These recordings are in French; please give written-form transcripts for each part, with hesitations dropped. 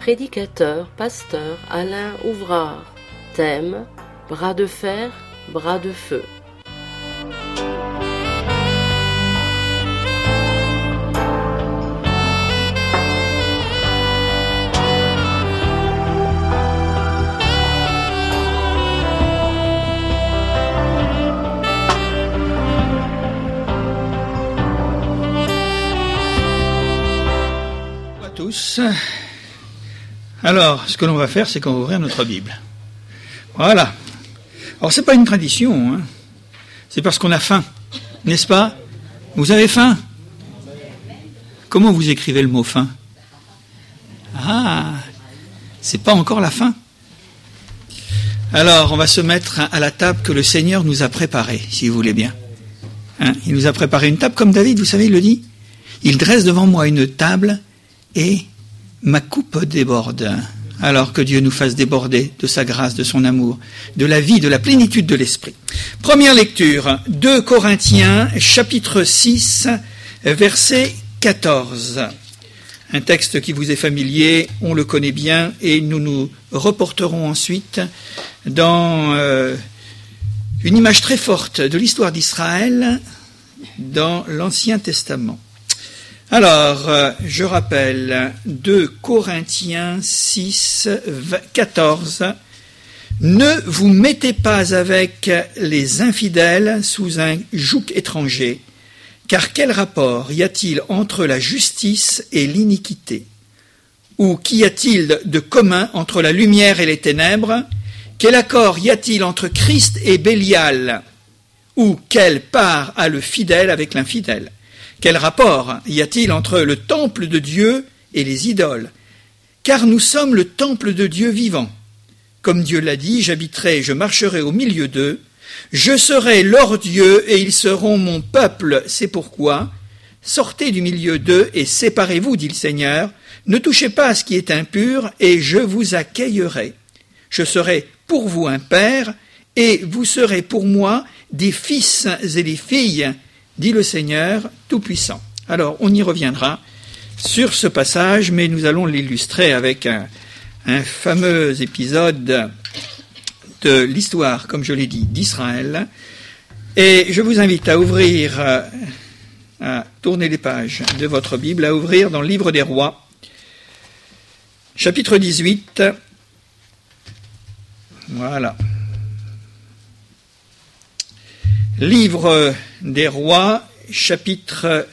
Prédicateur, pasteur Alain Ouvrard. Thème: bras de fer, bras de feu. Bonjour à tous. Alors, ce que l'on va faire, c'est qu'on va ouvrir notre Bible. Voilà. Alors, c'est pas une tradition, hein. C'est parce qu'on a faim, n'est-ce pas? Vous avez faim? Comment vous écrivez le mot faim? Ah, c'est pas encore la fin. Alors, on va se mettre à la table que le Seigneur nous a préparée, si vous voulez bien. Hein? Il nous a préparé une table, comme David, vous savez, il le dit. Il dresse devant moi une table et ma coupe déborde. Alors que Dieu nous fasse déborder de sa grâce, de son amour, de la vie, de la plénitude de l'esprit. Première lecture, 2 Corinthiens, chapitre 6, verset 14. Un texte qui vous est familier, on le connaît bien, et nous nous reporterons ensuite dans une image très forte de l'histoire d'Israël dans l'Ancien Testament. Alors, je rappelle, 2 Corinthiens 6, 14, « Ne vous mettez pas avec les infidèles sous un joug étranger, car quel rapport y a-t-il entre la justice et l'iniquité? Ou qu'y a-t-il de commun entre la lumière et les ténèbres? Quel accord y a-t-il entre Christ et Bélial? Ou quelle part a le fidèle avec l'infidèle? Quel rapport y a-t-il entre le temple de Dieu et les idoles? Car nous sommes le temple de Dieu vivant. Comme Dieu l'a dit, j'habiterai et je marcherai au milieu d'eux. Je serai leur Dieu et ils seront mon peuple. C'est pourquoi, sortez du milieu d'eux et séparez-vous, dit le Seigneur. Ne touchez pas à ce qui est impur et je vous accueillerai. Je serai pour vous un père et vous serez pour moi des fils et des filles, dit le Seigneur Tout-Puissant. Alors, on y reviendra sur ce passage, mais nous allons l'illustrer avec un fameux épisode de l'histoire, comme je l'ai dit, d'Israël. Et je vous invite à ouvrir, à tourner les pages de votre Bible, à ouvrir dans le livre des Rois, chapitre 18. Voilà. Livre des Rois, chapitre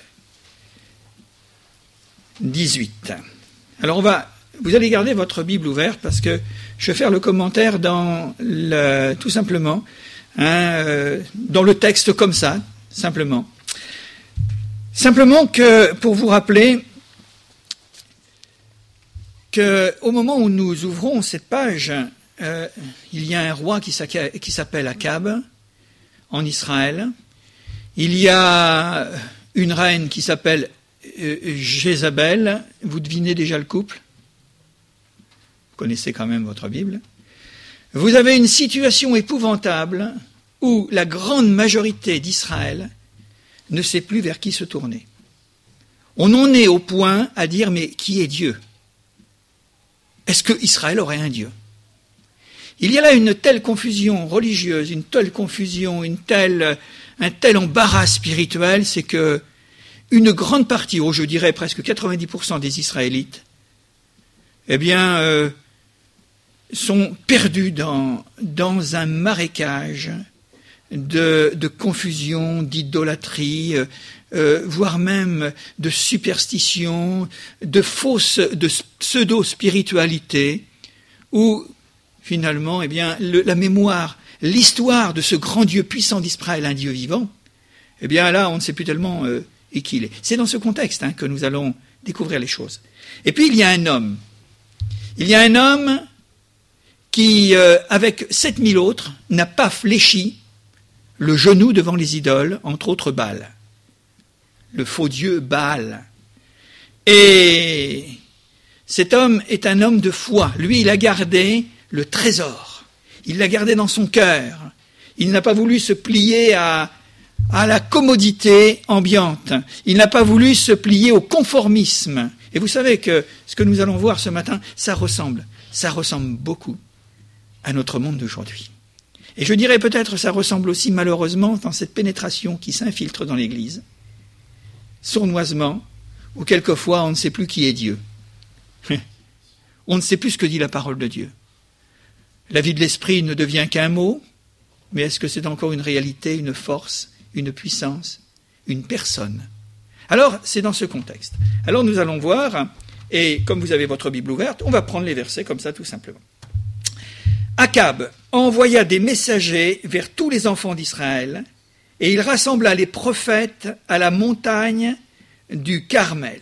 18. Alors vous allez garder votre Bible ouverte parce que je vais faire le commentaire tout simplement, dans le texte comme ça, simplement. Simplement que pour vous rappeler qu'au moment où nous ouvrons cette page, il y a un roi qui s'appelle Akab, en Israël. Il y a une reine qui s'appelle Jézabel. Vous devinez déjà le couple? Vous connaissez quand même votre Bible. Vous avez une situation épouvantable où la grande majorité d'Israël ne sait plus vers qui se tourner. On en est au point à dire, mais qui est Dieu? Est-ce que Israël aurait un Dieu? Il y a là une telle confusion religieuse, une telle confusion, un tel embarras spirituel, c'est que une grande partie, je dirais presque 90% des Israélites, sont perdus dans un marécage de confusion, d'idolâtrie, voire même de superstition, de pseudo-spiritualité, où finalement, la mémoire, l'histoire de ce grand Dieu puissant d'Israël, un Dieu vivant, là, on ne sait plus tellement qui il est. C'est dans ce contexte que nous allons découvrir les choses. Et puis, il y a un homme. Il y a un homme qui, avec 7000 autres, n'a pas fléchi le genou devant les idoles, entre autres Baal. Le faux dieu Baal. Et cet homme est un homme de foi. Lui, il a gardé le trésor. Il l'a gardé dans son cœur. Il n'a pas voulu se plier à la commodité ambiante. Il n'a pas voulu se plier au conformisme. Et vous savez que ce que nous allons voir ce matin, ça ressemble beaucoup à notre monde d'aujourd'hui. Et je dirais peut-être ça ressemble aussi malheureusement dans cette pénétration qui s'infiltre dans l'Église, sournoisement, où quelquefois on ne sait plus qui est Dieu. On ne sait plus ce que dit la parole de Dieu. La vie de l'esprit ne devient qu'un mot, mais est-ce que c'est encore une réalité, une force, une puissance, une personne? Alors, c'est dans ce contexte. Alors nous allons voir, et comme vous avez votre Bible ouverte, on va prendre les versets comme ça tout simplement. Akab envoya des messagers vers tous les enfants d'Israël, et il rassembla les prophètes à la montagne du Carmel.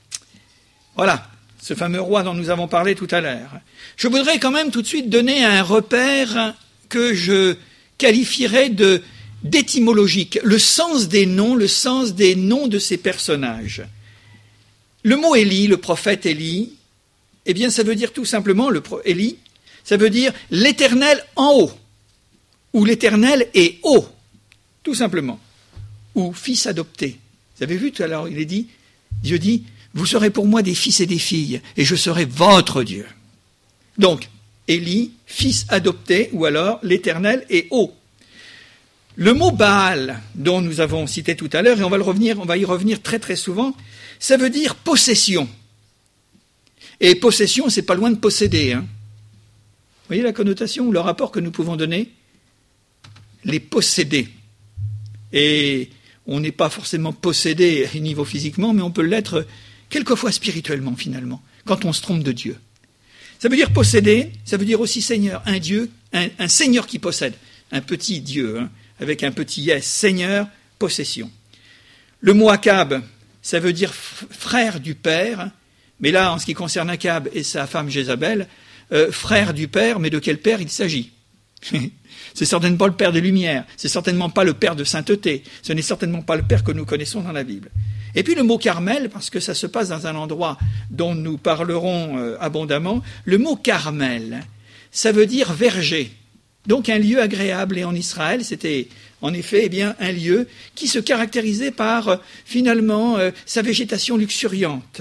Voilà, ce fameux roi dont nous avons parlé tout à l'heure. Je voudrais quand même tout de suite donner un repère que je qualifierais d'étymologique, le sens des noms de ces personnages. Le mot Élie, le prophète Élie, eh bien ça veut dire tout simplement, Élie, ça veut dire l'Éternel en haut, ou l'Éternel est haut, tout simplement, ou fils adopté. Vous avez vu tout à l'heure, Dieu dit, vous serez pour moi des fils et des filles, et je serai votre Dieu. Donc, Élie, fils adopté, ou alors l'Éternel est haut. Le mot Baal, dont nous avons cité tout à l'heure, et on va y revenir très très souvent, ça veut dire possession. Et possession, c'est pas loin de posséder. Vous voyez la connotation ou le rapport que nous pouvons donner? Les posséder. Et on n'est pas forcément possédé au niveau physiquement, mais on peut l'être quelquefois spirituellement finalement, quand on se trompe de Dieu. Ça veut dire posséder, ça veut dire aussi Seigneur, un Dieu, un Seigneur qui possède, un petit Dieu, avec un petit S, Seigneur, possession. Le mot Akab, ça veut dire frère du père, mais là, en ce qui concerne Akab et sa femme Jézabel, frère du père, mais de quel père il s'agit? C'est certainement pas le père des Lumières, c'est certainement pas le père de sainteté, ce n'est certainement pas le père que nous connaissons dans la Bible. Et puis le mot Carmel, parce que ça se passe dans un endroit dont nous parlerons abondamment, le mot Carmel, ça veut dire verger. Donc un lieu agréable, et en Israël, c'était en effet un lieu qui se caractérisait par finalement sa végétation luxuriante,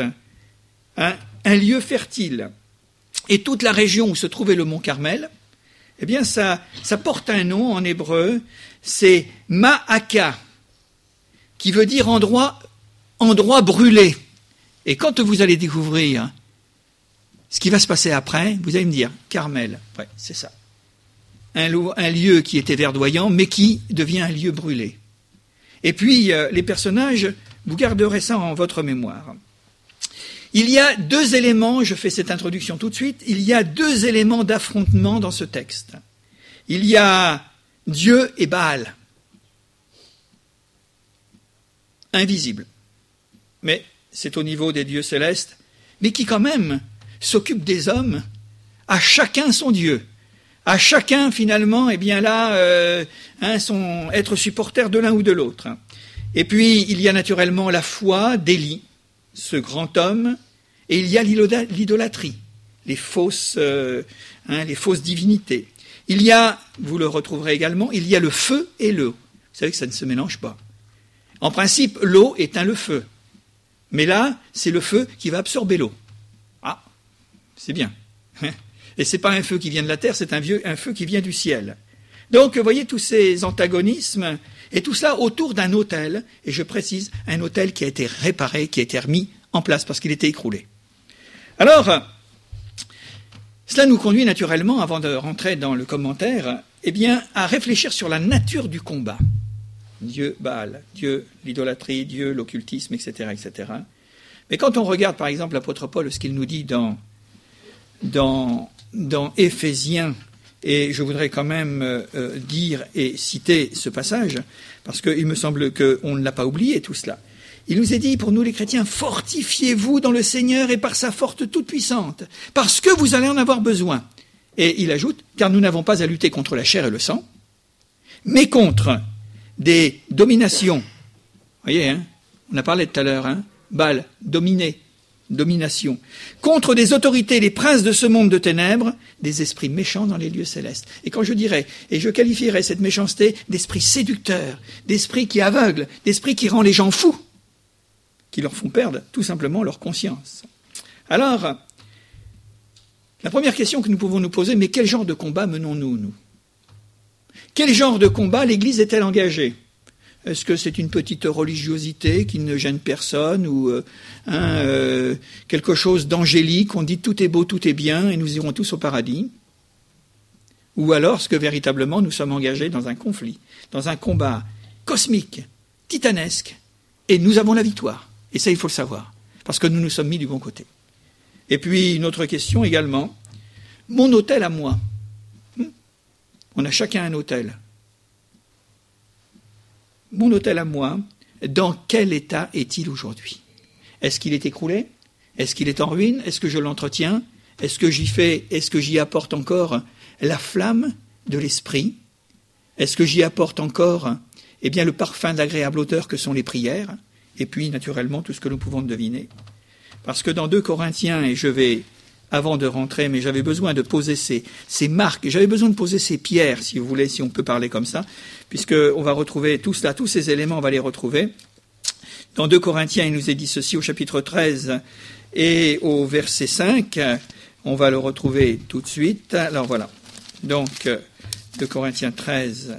un lieu fertile. Et toute la région où se trouvait le mont Carmel, ça porte un nom en hébreu, c'est Ma'aka, qui veut dire endroit brûlé. Et quand vous allez découvrir ce qui va se passer après, vous allez me dire, Carmel, ouais, c'est ça. Un lieu qui était verdoyant, mais qui devient un lieu brûlé. Et puis, les personnages, vous garderez ça en votre mémoire. Il y a deux éléments, je fais cette introduction tout de suite, il y a deux éléments d'affrontement dans ce texte. Il y a Dieu et Baal. Invisible. Mais c'est au niveau des dieux célestes, mais qui quand même s'occupent des hommes, à chacun son Dieu. À chacun, finalement, être supporter de l'un ou de l'autre. Et puis, il y a naturellement la foi d'Élie, ce grand homme, et il y a l'idolâtrie, les fausses divinités. Il y a, vous le retrouverez également, il y a le feu et l'eau. Vous savez que ça ne se mélange pas. En principe, l'eau éteint le feu. Mais là, c'est le feu qui va absorber l'eau. Ah, c'est bien. Et c'est pas un feu qui vient de la terre, c'est un feu qui vient du ciel. Donc, vous voyez tous ces antagonismes, et tout cela autour d'un autel, et je précise, un autel qui a été réparé, qui a été remis en place parce qu'il était écroulé. Alors, cela nous conduit naturellement, avant de rentrer dans le commentaire, à réfléchir sur la nature du combat. Dieu, Baal, Dieu, l'idolâtrie, Dieu, l'occultisme, etc., etc. Mais quand on regarde, par exemple, l'apôtre Paul, ce qu'il nous dit dans Éphésiens, et je voudrais quand même dire et citer ce passage, parce qu'il me semble qu'on ne l'a pas oublié tout cela. Il nous est dit, pour nous les chrétiens, fortifiez-vous dans le Seigneur et par sa force toute puissante, parce que vous allez en avoir besoin. Et il ajoute, car nous n'avons pas à lutter contre la chair et le sang, mais contre des dominations. Vous voyez, on a parlé tout à l'heure, Baal, domination. Contre des autorités, les princes de ce monde de ténèbres, des esprits méchants dans les lieux célestes. Et quand je dirais, et je qualifierais cette méchanceté d'esprit séducteur, d'esprit qui aveugle, d'esprit qui rend les gens fous, qui leur font perdre tout simplement leur conscience. Alors, la première question que nous pouvons nous poser, mais quel genre de combat menons-nous, nous? Quel genre de combat l'Église est-elle engagée? Est-ce que c'est une petite religiosité qui ne gêne personne ou quelque chose d'angélique, on dit tout est beau, tout est bien et nous irons tous au paradis? Ou alors est-ce que véritablement nous sommes engagés dans un conflit, dans un combat cosmique, titanesque, et nous avons la victoire? Et ça, il faut le savoir, parce que nous nous sommes mis du bon côté. Et puis une autre question également, mon autel à moi. On a chacun un autel. Mon autel à moi, dans quel état est-il aujourd'hui? Est-ce qu'il est écroulé? Est-ce qu'il est en ruine? Est-ce que je l'entretiens? Est-ce que j'y apporte encore la flamme de l'esprit? Est-ce que j'y apporte encore le parfum d'agréable odeur que sont les prières? Et puis, naturellement, tout ce que nous pouvons deviner. Parce que dans 2 Corinthiens, et je vais, avant de rentrer, mais j'avais besoin de poser ces marques, j'avais besoin de poser ces pierres, si vous voulez, si on peut parler comme ça, puisqu'on va retrouver tout cela, tous ces éléments, on va les retrouver. Dans 2 Corinthiens, il nous est dit ceci au chapitre 13 et au verset 5, on va le retrouver tout de suite. Alors voilà, donc 2 Corinthiens 13,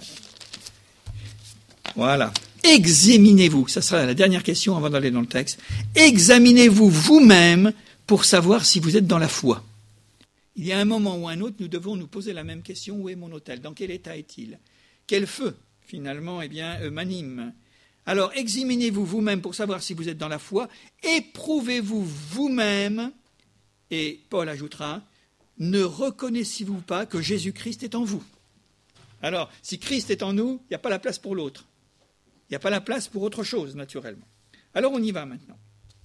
voilà. Examinez-vous, ça sera la dernière question avant d'aller dans le texte, examinez-vous vous-même pour savoir si vous êtes dans la foi. Il y a un moment ou un autre, nous devons nous poser la même question, où est mon autel? Dans quel état est-il? Quel feu, finalement, m'anime? Alors, examinez-vous vous-même pour savoir si vous êtes dans la foi, éprouvez-vous vous-même, et Paul ajoutera, ne reconnaissez-vous pas que Jésus-Christ est en vous? Alors, si Christ est en nous, il n'y a pas la place pour l'autre. Il n'y a pas la place pour autre chose, naturellement. Alors, on y va maintenant.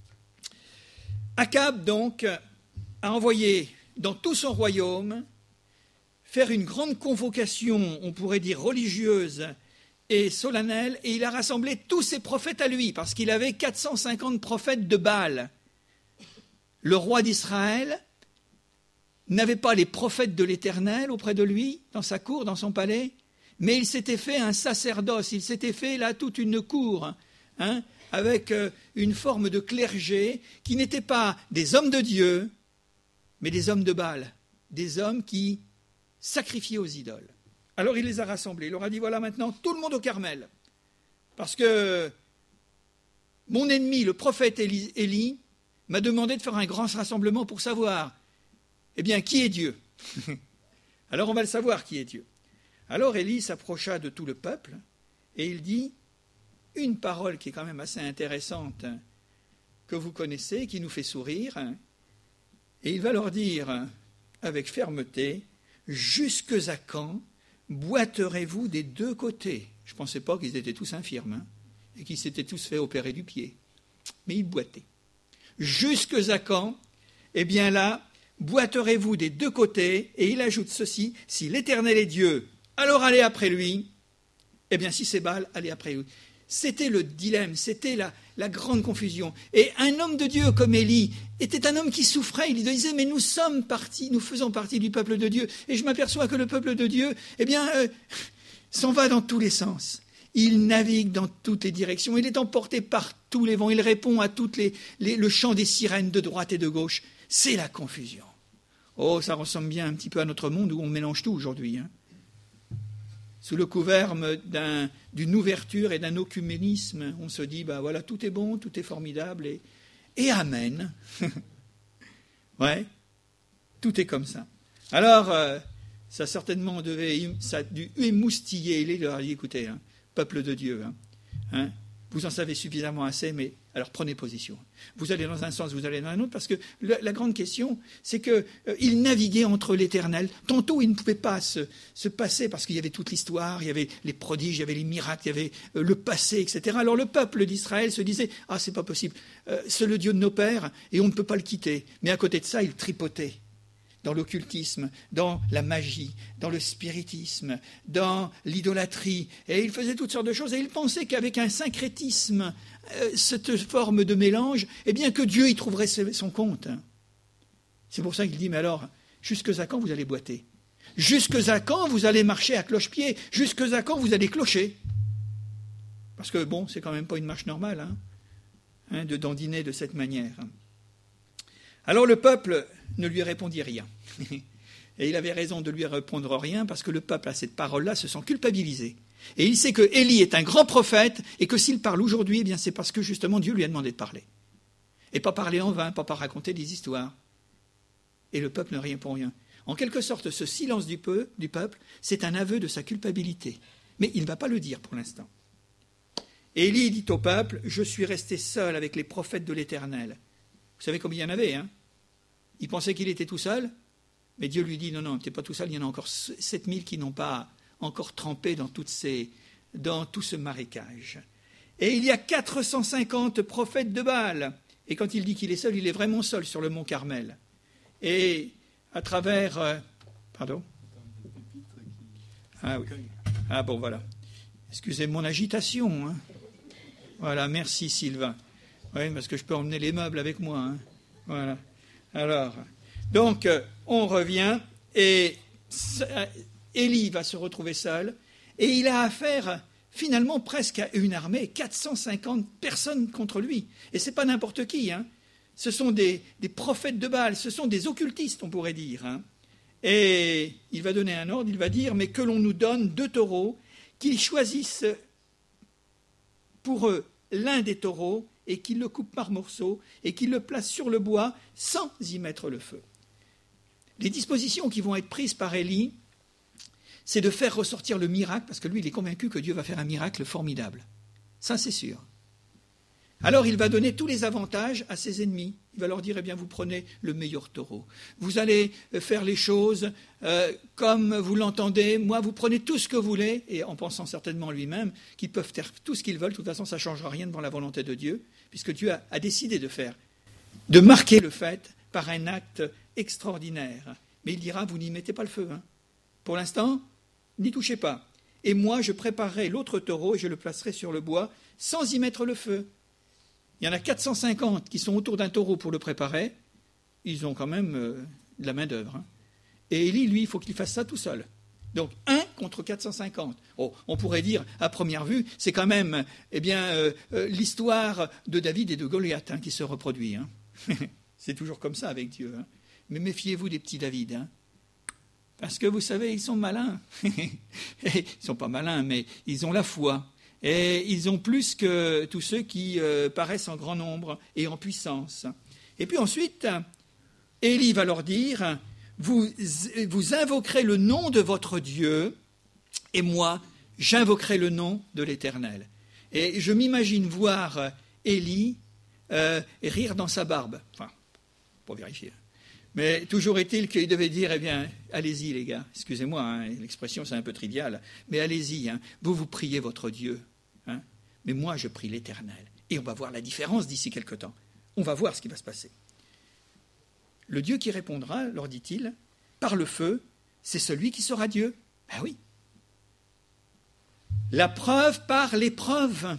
Akab, donc, a envoyé dans tout son royaume faire une grande convocation, on pourrait dire religieuse et solennelle, et il a rassemblé tous ses prophètes à lui, parce qu'il avait 450 prophètes de Baal. Le roi d'Israël n'avait pas les prophètes de l'Éternel auprès de lui, dans sa cour, dans son palais, mais il s'était fait un sacerdoce, il s'était fait là toute une cour, avec une forme de clergé qui n'étaient pas des hommes de Dieu, mais des hommes de Baal, des hommes qui sacrifiaient aux idoles. Alors il les a rassemblés, il leur a dit, voilà maintenant tout le monde au Carmel, parce que mon ennemi, le prophète Élie, m'a demandé de faire un grand rassemblement pour savoir, qui est Dieu? Alors on va le savoir qui est Dieu. Alors Élie s'approcha de tout le peuple, et il dit une parole qui est quand même assez intéressante, que vous connaissez, qui nous fait sourire, et il va leur dire avec fermeté, jusque à quand boiterez-vous des 2 côtés? Je ne pensais pas qu'ils étaient tous infirmes, et qu'ils s'étaient tous fait opérer du pied, mais ils boitaient. Jusque à quand, là, boiterez-vous des 2 côtés? Et il ajoute ceci, si l'Éternel est Dieu, alors allez après lui, si c'est Baal, allez après lui. C'était le dilemme, c'était la grande confusion. Et un homme de Dieu comme Élie était un homme qui souffrait. Il disait, mais nous faisons partie du peuple de Dieu. Et je m'aperçois que le peuple de Dieu, s'en va dans tous les sens. Il navigue dans toutes les directions. Il est emporté par tous les vents. Il répond à le chant des sirènes de droite et de gauche. C'est la confusion. Oh, ça ressemble bien un petit peu à notre monde où on mélange tout aujourd'hui, Sous le couvert d'une ouverture et d'un œcuménisme, on se dit, voilà, tout est bon, tout est formidable, et amen. Ouais, tout est comme ça. Alors, ça certainement ça a dû émoustiller, il leur a dit, écoutez, peuple de Dieu, vous en savez suffisamment assez, mais alors prenez position. Vous allez dans un sens, vous allez dans un autre, parce que la grande question, c'est qu'il naviguait entre l'Éternel. Tantôt, il ne pouvait pas se passer, parce qu'il y avait toute l'histoire, il y avait les prodiges, il y avait les miracles, il y avait le passé, etc. Alors le peuple d'Israël se disait, c'est pas possible, c'est le Dieu de nos pères, et on ne peut pas le quitter. Mais à côté de ça, il tripotait dans l'occultisme, dans la magie, dans le spiritisme, dans l'idolâtrie. Et il faisait toutes sortes de choses. Et il pensait qu'avec un syncrétisme, cette forme de mélange, que Dieu y trouverait son compte. C'est pour ça qu'il dit, mais alors, jusque à quand vous allez boiter? Jusque à quand vous allez marcher à cloche-pied? Jusque à quand vous allez clocher? Parce que, c'est quand même pas une marche normale, de dandiner de cette manière. Alors le peuple ne lui répondit rien. Et il avait raison de lui répondre rien, parce que le peuple, à cette parole-là, se sent culpabilisé. Et il sait que Élie est un grand prophète, et que s'il parle aujourd'hui, eh bien c'est parce que justement Dieu lui a demandé de parler. Et pas parler en vain, pas raconter des histoires. Et le peuple ne répond rien. En quelque sorte, ce silence du peuple, c'est un aveu de sa culpabilité. Mais il ne va pas le dire pour l'instant. Et Élie dit au peuple, « Je suis resté seul avec les prophètes de l'Éternel. » Vous savez combien il y en avait, hein? Il pensait qu'il était tout seul, mais Dieu lui dit, non, tu n'es pas tout seul, il y en a encore 7000 qui n'ont pas encore trempé dans tout ce marécage. Et il y a 450 prophètes de Baal. Et quand il dit qu'il est seul, il est vraiment seul sur le mont Carmel. Et à travers... pardon? Ah oui. Ah bon, voilà. Excusez mon agitation. Hein. Voilà, merci Sylvain. Oui, parce que je peux emmener les meubles avec moi. Hein. Voilà. Alors, donc, on revient et Élie va se retrouver seul et il a affaire finalement presque à une armée, 450 personnes contre lui. Et ce n'est pas n'importe qui. Hein. Ce sont des prophètes de Baal, ce sont des occultistes, on pourrait dire. Hein. Et il va donner un ordre, il va dire, mais que l'on nous donne 2 taureaux, qu'ils choisissent pour eux l'un des taureaux et qu'ils le coupent par morceaux et qu'ils le placent sur le bois sans y mettre le feu. Les dispositions qui vont être prises par Élie, c'est de faire ressortir le miracle, parce que lui, il est convaincu que Dieu va faire un miracle formidable. Ça, c'est sûr. Alors, il va donner tous les avantages à ses ennemis. Il va leur dire, eh bien, vous prenez le meilleur taureau. Vous allez faire les choses comme vous l'entendez. Moi, vous prenez tout ce que vous voulez, et en pensant certainement lui-même qu'ils peuvent faire tout ce qu'ils veulent. De toute façon, ça ne changera rien devant la volonté de Dieu, puisque Dieu a décidé de marquer le fait par un acte extraordinaire. Mais il dira, vous n'y mettez pas le feu. Hein. Pour l'instant, n'y touchez pas. Et moi, je préparerai l'autre taureau et je le placerai sur le bois sans y mettre le feu. Il y en a 450 qui sont autour d'un taureau pour le préparer. Ils ont quand même de la main-d'œuvre. Hein. Et Élie, lui, il faut qu'il fasse ça tout seul. Donc, 1 contre 450. Oh, on pourrait dire, à première vue, c'est quand même l'histoire de David et de Goliath hein, qui se reproduit. Hein. C'est toujours comme ça avec Dieu. Hein. Mais méfiez-vous des petits David. Hein. Parce que vous savez, ils sont malins. Ils ne sont pas malins, mais ils ont la foi. Et ils ont plus que tous ceux qui paraissent en grand nombre et en puissance. Et puis ensuite, Élie va leur dire, vous invoquerez le nom de votre Dieu, et moi, j'invoquerai le nom de l'Éternel. Et je m'imagine voir Élie rire dans sa barbe. Enfin, pour vérifier. Mais toujours est-il qu'il devait dire, eh bien, allez-y les gars, excusez-moi, hein, l'expression c'est un peu trivial, mais allez-y, hein, vous priez votre Dieu. Hein, mais moi je prie l'Éternel. Et on va voir la différence d'ici quelque temps. On va voir ce qui va se passer. Le Dieu qui répondra, leur dit-il, par le feu, c'est celui qui sera Dieu. Ben oui. La preuve par l'épreuve.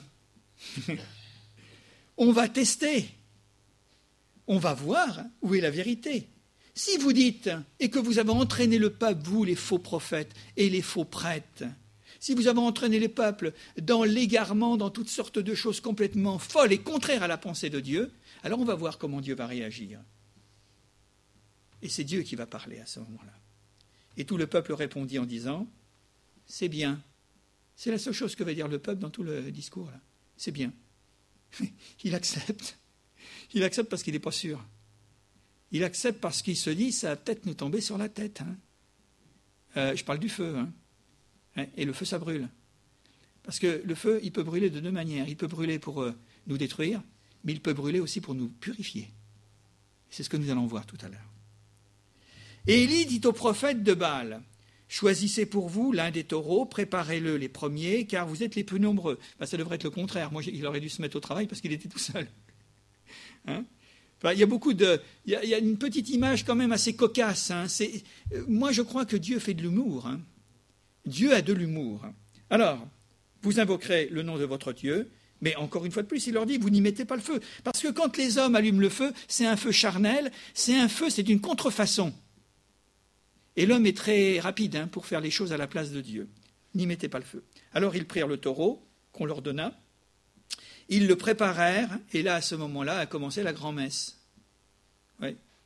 On va tester. On va voir où est la vérité. Si vous dites, et que vous avez entraîné le peuple, vous les faux prophètes et les faux prêtres, si vous avez entraîné les peuples dans l'égarement, dans toutes sortes de choses complètement folles et contraires à la pensée de Dieu, alors on va voir comment Dieu va réagir. Et c'est Dieu qui va parler à ce moment-là. Et tout le peuple répondit en disant, c'est bien. C'est la seule chose que va dire le peuple dans tout le discours là. C'est bien. Il accepte. Il accepte parce qu'il n'est pas sûr. Il accepte parce qu'il se dit, ça va peut-être nous tomber sur la tête. Hein. Je parle du feu. Hein. Et le feu, ça brûle. Parce que le feu, il peut brûler de 2 manières. Il peut brûler pour nous détruire, mais il peut brûler aussi pour nous purifier. C'est ce que nous allons voir tout à l'heure. Et Élie dit au prophète de Baal, choisissez pour vous l'un des taureaux, préparez-le les premiers, car vous êtes les plus nombreux. Ben, ça devrait être le contraire. Moi, il aurait dû se mettre au travail parce qu'il était tout seul. Hein? Enfin, il y a une petite image quand même assez cocasse. Hein? Moi, je crois que Dieu fait de l'humour. Hein? Dieu a de l'humour. Alors, vous invoquerez le nom de votre Dieu, mais encore une fois de plus, il leur dit, vous n'y mettez pas le feu. Parce que quand les hommes allument le feu, c'est un feu charnel, c'est une contrefaçon. Et l'homme est très rapide hein, pour faire les choses à la place de Dieu. N'y mettez pas le feu. Alors ils prirent le taureau qu'on leur donna, ils le préparèrent, et là, à ce moment-là, a commencé la grand-messe. Oui.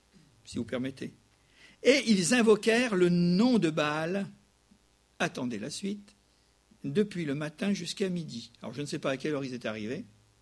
si vous permettez. Et ils invoquèrent le nom de Baal, attendez la suite, depuis le matin jusqu'à midi. Alors je ne sais pas à quelle heure ils étaient arrivés.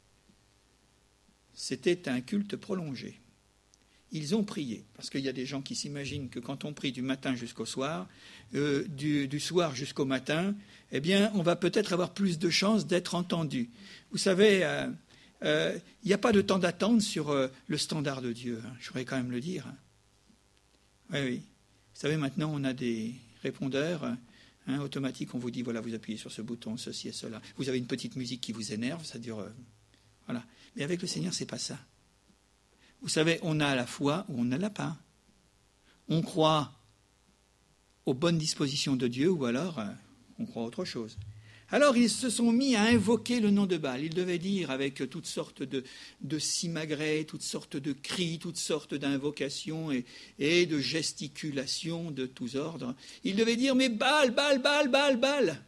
C'était un culte prolongé. Ils ont prié, parce qu'il y a des gens qui s'imaginent que quand on prie du matin jusqu'au soir, du soir jusqu'au matin, eh bien, on va peut-être avoir plus de chances d'être entendu. Vous savez, il n'y a pas de temps d'attente sur le standard de Dieu, hein, je voudrais quand même le dire. Oui, oui. Vous savez, maintenant, on a des répondeurs automatiques, on vous dit, voilà, vous appuyez sur ce bouton, ceci et cela. Vous avez une petite musique qui vous énerve, ça dure... voilà. Mais avec le Seigneur, c'est pas ça. Vous savez, on a la foi ou on ne l'a pas. On croit aux bonnes dispositions de Dieu ou alors on croit à autre chose. Alors ils se sont mis à invoquer le nom de Baal. Ils devaient dire avec toutes sortes de simagrées, toutes sortes de cris, toutes sortes d'invocations et de gesticulations de tous ordres. Ils devaient dire, mais Baal, Baal, Baal, Baal, Baal.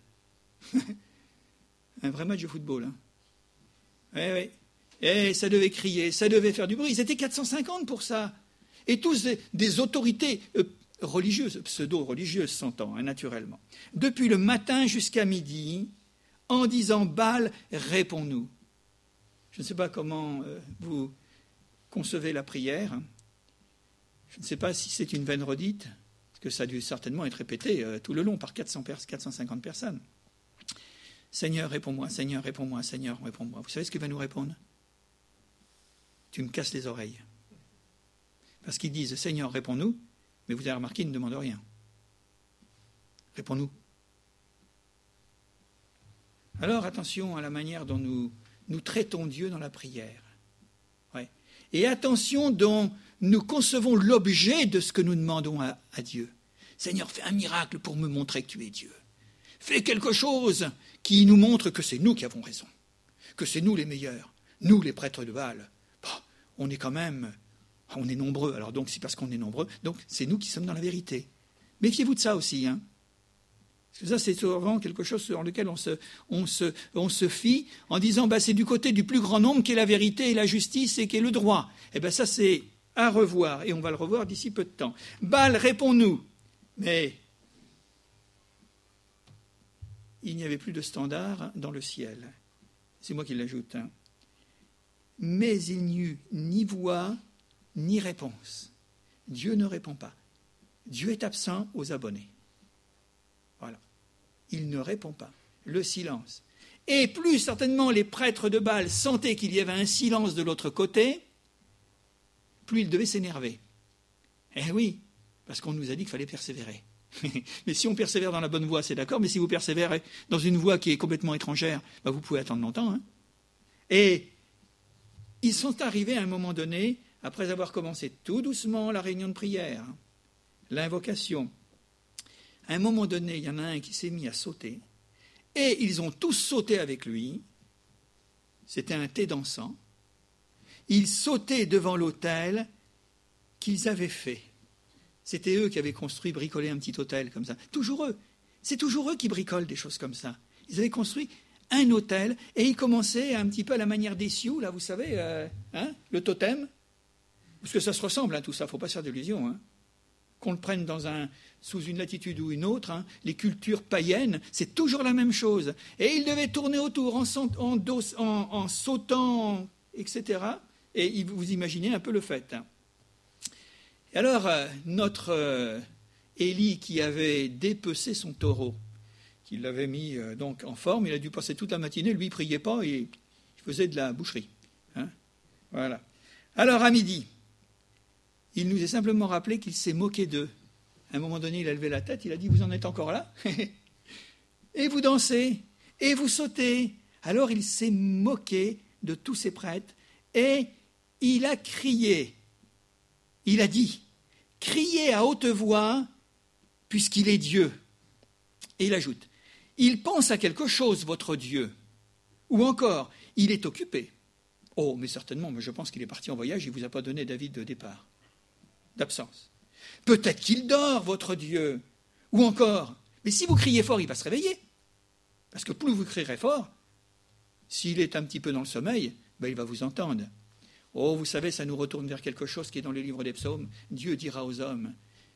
Un vrai match de football. Hein. Oui, oui. Et ça devait crier, ça devait faire du bruit. Ils étaient 450 pour ça. Et tous des autorités religieuses, pseudo-religieuses s'entend, naturellement. Depuis le matin jusqu'à midi, en disant « Baal, réponds-nous ». Je ne sais pas comment vous concevez la prière. Je ne sais pas si c'est une vaine redite, parce que ça a dû certainement être répété tout le long par 450 personnes. « Seigneur, réponds-moi, Seigneur, réponds-moi, Seigneur, réponds-moi ». Vous savez ce qu'il va nous répondre ? Tu me casses les oreilles. Parce qu'ils disent, Seigneur, réponds-nous, mais vous avez remarqué, ils ne demandent rien. Réponds-nous. Alors, attention à la manière dont nous traitons Dieu dans la prière. Ouais. Et attention dont nous concevons l'objet de ce que nous demandons à Dieu. Seigneur, fais un miracle pour me montrer que tu es Dieu. Fais quelque chose qui nous montre que c'est nous qui avons raison, que c'est nous les meilleurs, nous les prêtres de Baal. On est quand même, on est nombreux, alors donc c'est parce qu'on est nombreux, donc c'est nous qui sommes dans la vérité. Méfiez-vous de ça aussi, hein. Parce que ça, c'est souvent quelque chose sur lequel on se fie en disant, c'est du côté du plus grand nombre qu'est la vérité et la justice et qu'est le droit. Eh bien ça, c'est à revoir, et on va le revoir d'ici peu de temps. Baal, réponds-nous. Mais il n'y avait plus de standard dans le ciel. C'est moi qui l'ajoute, hein. Mais il n'y eut ni voix, ni réponse. Dieu ne répond pas. Dieu est absent aux abonnés. Voilà. Il ne répond pas. Le silence. Et plus certainement les prêtres de Baal sentaient qu'il y avait un silence de l'autre côté, plus ils devaient s'énerver. Eh oui, parce qu'on nous a dit qu'il fallait persévérer. Mais si on persévère dans la bonne voie, c'est d'accord, mais si vous persévérez dans une voie qui est complètement étrangère, vous pouvez attendre longtemps. Hein. Et ils sont arrivés à un moment donné, après avoir commencé tout doucement la réunion de prière, l'invocation. À un moment donné, il y en a un qui s'est mis à sauter, et ils ont tous sauté avec lui. C'était un thé d'encens. Ils sautaient devant l'autel qu'ils avaient fait. C'était eux qui avaient construit, bricolé un petit autel comme ça. Toujours eux. C'est toujours eux qui bricolent des choses comme ça. Ils avaient construit un autel, et il commençait un petit peu à la manière des Sioux, là, vous savez, le totem. Parce que ça se ressemble, tout ça, il ne faut pas se faire d'illusions. Hein. Qu'on le prenne sous une latitude ou une autre, les cultures païennes, c'est toujours la même chose. Et il devait tourner autour en sautant, etc. Et vous imaginez un peu le fait. Et alors, notre Élie qui avait dépecé son taureau, qu'il l'avait mis donc en forme, il a dû passer toute la matinée, lui il ne priait pas, et il faisait de la boucherie. Hein. Voilà. Alors à midi, il nous est simplement rappelé qu'il s'est moqué d'eux. À un moment donné, il a levé la tête, il a dit, vous en êtes encore là? Et vous dansez, et vous sautez. Alors il s'est moqué de tous ces prêtres, et il a crié. Il a dit, criez à haute voix, puisqu'il est Dieu. Et il ajoute, il pense à quelque chose, votre Dieu. Ou encore, il est occupé. Oh, mais certainement, mais je pense qu'il est parti en voyage, il ne vous a pas donné d'avis de départ, d'absence. Peut-être qu'il dort, votre Dieu. Ou encore, mais si vous criez fort, il va se réveiller. Parce que plus vous crierez fort, s'il est un petit peu dans le sommeil, il va vous entendre. Oh, vous savez, ça nous retourne vers quelque chose qui est dans le livre des psaumes. Dieu dira aux hommes,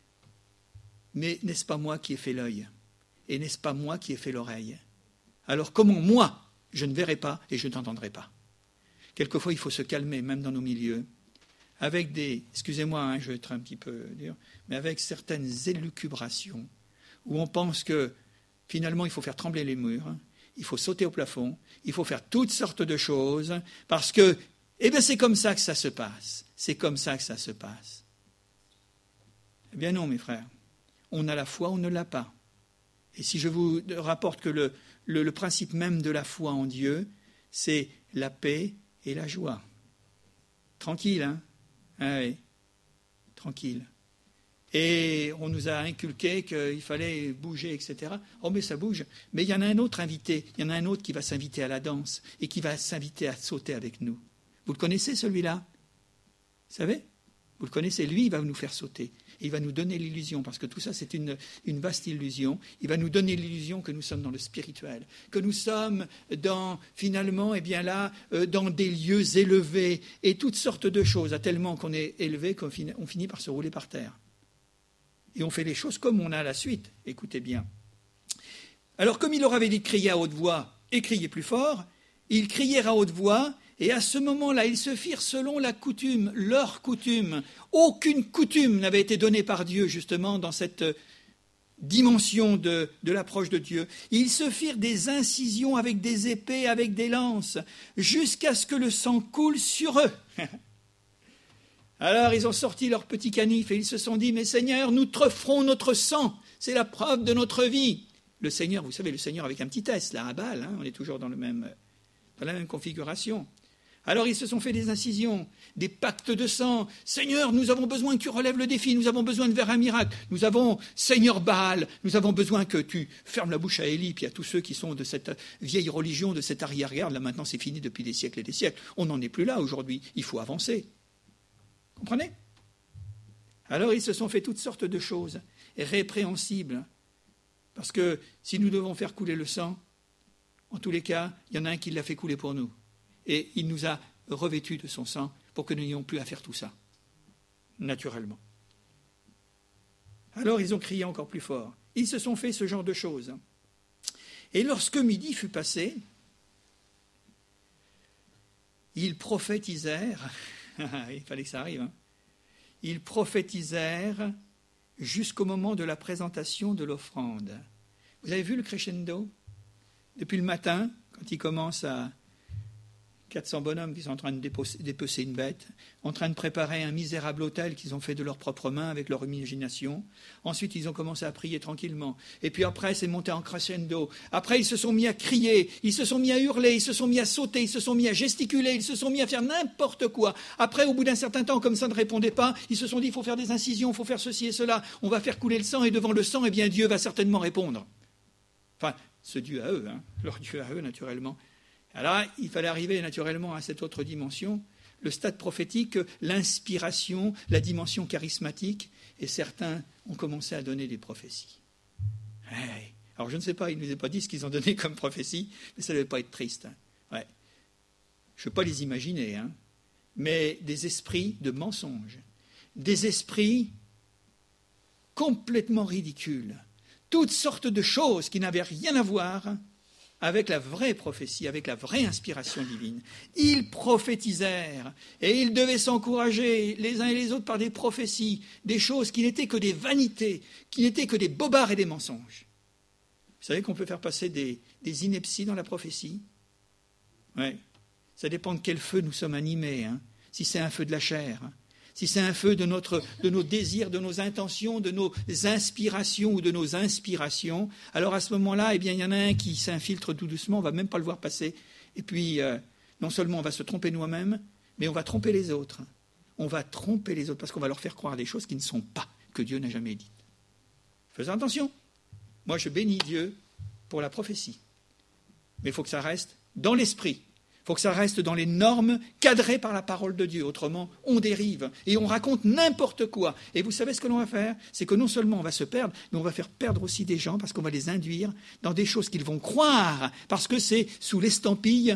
mais n'est-ce pas moi qui ai fait l'œil? Et n'est-ce pas moi qui ai fait l'oreille? Alors comment moi, je ne verrai pas et je n'entendrai pas? Quelquefois, il faut se calmer, même dans nos milieux, avec des, excusez-moi, hein, je vais être un petit peu dur, mais avec certaines élucubrations, où on pense que finalement, il faut faire trembler les murs, hein, il faut sauter au plafond, il faut faire toutes sortes de choses, parce que, eh bien, c'est comme ça que ça se passe. C'est comme ça que ça se passe. Eh bien non, mes frères. On a la foi, on ne l'a pas. Et si je vous rapporte que le principe même de la foi en Dieu, c'est la paix et la joie. Tranquille, hein? Ah oui, tranquille. Et on nous a inculqué qu'il fallait bouger, etc. Oh, mais ça bouge. Mais il y en a un autre invité, il y en a un autre qui va s'inviter à la danse et qui va s'inviter à sauter avec nous. Vous le connaissez, celui-là? Vous savez? Vous le connaissez, lui, il va nous faire sauter. Il va nous donner l'illusion, parce que tout ça, c'est une vaste illusion. Il va nous donner l'illusion que nous sommes dans le spirituel, que nous sommes dans, finalement, eh bien là, dans des lieux élevés et toutes sortes de choses, à tellement qu'on est élevé qu'on finit par se rouler par terre. Et on fait les choses comme on a la suite. Écoutez bien. Alors, comme il leur avait dit de crier à haute voix et crier plus fort, ils crièrent à haute voix. Et à ce moment-là, ils se firent selon la coutume, leur coutume. Aucune coutume n'avait été donnée par Dieu, justement, dans cette dimension de l'approche de Dieu. Ils se firent des incisions avec des épées, avec des lances, jusqu'à ce que le sang coule sur eux. Alors, ils ont sorti leur petit canif et ils se sont dit, mais Seigneur, nous te ferons notre sang. C'est la preuve de notre vie. Le Seigneur, vous savez, le Seigneur avec un petit S, là, à balle, hein, on est toujours dans la même configuration. Alors ils se sont fait des incisions, des pactes de sang. Seigneur, nous avons besoin que tu relèves le défi, nous avons besoin de faire un miracle. Nous avons, Seigneur Baal, nous avons besoin que tu fermes la bouche à Élie, puis à tous ceux qui sont de cette vieille religion, de cette arrière-garde. Là maintenant c'est fini depuis des siècles et des siècles. On n'en est plus là aujourd'hui, il faut avancer. Comprenez? Alors ils se sont fait toutes sortes de choses répréhensibles. Parce que si nous devons faire couler le sang, en tous les cas, il y en a un qui l'a fait couler pour nous. Et il nous a revêtus de son sang pour que nous n'ayons plus à faire tout ça, naturellement. Alors ils ont crié encore plus fort. Ils se sont fait ce genre de choses. Et lorsque midi fut passé, ils prophétisèrent, il fallait que ça arrive, hein, ils prophétisèrent jusqu'au moment de la présentation de l'offrande. Vous avez vu le crescendo? Depuis le matin, quand il commence à 400 bonhommes qui sont en train de dépecer une bête, en train de préparer un misérable autel qu'ils ont fait de leurs propres mains avec leur imagination. Ensuite, ils ont commencé à prier tranquillement. Et puis après, c'est monté en crescendo. Après, ils se sont mis à crier, ils se sont mis à hurler, ils se sont mis à sauter, ils se sont mis à gesticuler, ils se sont mis à faire n'importe quoi. Après, au bout d'un certain temps, comme ça ne répondait pas, ils se sont dit, il faut faire des incisions, il faut faire ceci et cela. On va faire couler le sang et devant le sang, eh bien, Dieu va certainement répondre. Enfin, ce Dieu à eux, hein, leur Dieu à eux, naturellement. Alors, il fallait arriver naturellement à cette autre dimension, le stade prophétique, l'inspiration, la dimension charismatique, et certains ont commencé à donner des prophéties. Ouais. Alors, je ne sais pas, il ne nous a pas dit ce qu'ils ont donné comme prophétie, mais ça ne devait pas être triste. Hein. Ouais. Je ne veux pas les imaginer, hein, mais des esprits de mensonges, des esprits complètement ridicules, toutes sortes de choses qui n'avaient rien à voir avec la vraie prophétie, avec la vraie inspiration divine. Ils prophétisèrent, et ils devaient s'encourager les uns et les autres par des prophéties, des choses qui n'étaient que des vanités, qui n'étaient que des bobards et des mensonges. Vous savez qu'on peut faire passer des inepties dans la prophétie? Oui. Ça dépend de quel feu nous sommes animés, hein. Si c'est un feu de la chair, hein. Si c'est un feu de nos désirs, de nos intentions, de nos inspirations ou de nos inspirations, alors à ce moment-là, eh bien, il y en a un qui s'infiltre tout doucement, on ne va même pas le voir passer. Et puis, non seulement on va se tromper nous-mêmes, mais on va tromper les autres. On va tromper les autres parce qu'on va leur faire croire des choses qui ne sont pas, que Dieu n'a jamais dites. Faisons attention. Moi, je bénis Dieu pour la prophétie. Mais il faut que ça reste dans l'esprit. Il faut que ça reste dans les normes cadrées par la parole de Dieu. Autrement, on dérive et on raconte n'importe quoi. Et vous savez ce que l'on va faire? C'est que non seulement on va se perdre, mais on va faire perdre aussi des gens parce qu'on va les induire dans des choses qu'ils vont croire, parce que c'est sous l'estampille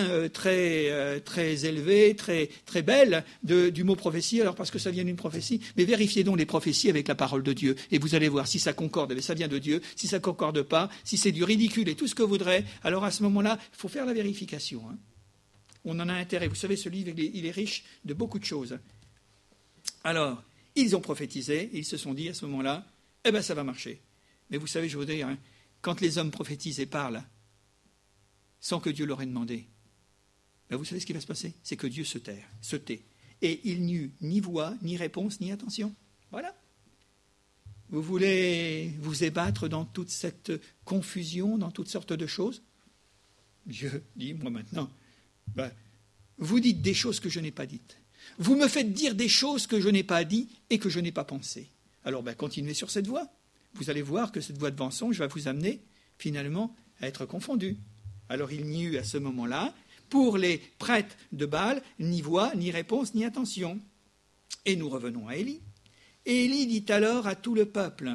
très élevée, très belle du mot prophétie, alors parce que ça vient d'une prophétie. Mais vérifiez donc les prophéties avec la parole de Dieu et vous allez voir si ça concorde, mais ça vient de Dieu. Si ça ne concorde pas, si c'est du ridicule et tout ce que vous voudrez, alors à ce moment-là, il faut faire la vérification. On en a intérêt. Vous savez, ce livre, il est riche de beaucoup de choses. Alors, ils ont prophétisé, et ils se sont dit à ce moment-là, eh bien, ça va marcher. Mais vous savez, je vous dis, quand les hommes prophétisent et parlent, sans que Dieu leur ait demandé, ben vous savez ce qui va se passer? C'est que Dieu se tait. Et il n'y eut ni voix, ni réponse, ni attention. Voilà. Vous voulez vous ébattre dans toute cette confusion, dans toutes sortes de choses? Dieu dit, moi maintenant, vous dites des choses que je n'ai pas dites. Vous me faites dire des choses que je n'ai pas dit et que je n'ai pas pensé. Alors continuez sur cette voie. Vous allez voir que cette voie de mensonge va vous amener finalement à être confondu. Alors il n'y eut à ce moment-là, pour les prêtres de Baal, ni voix, ni réponse, ni attention. Et nous revenons à Élie. Et Élie dit alors à tout le peuple,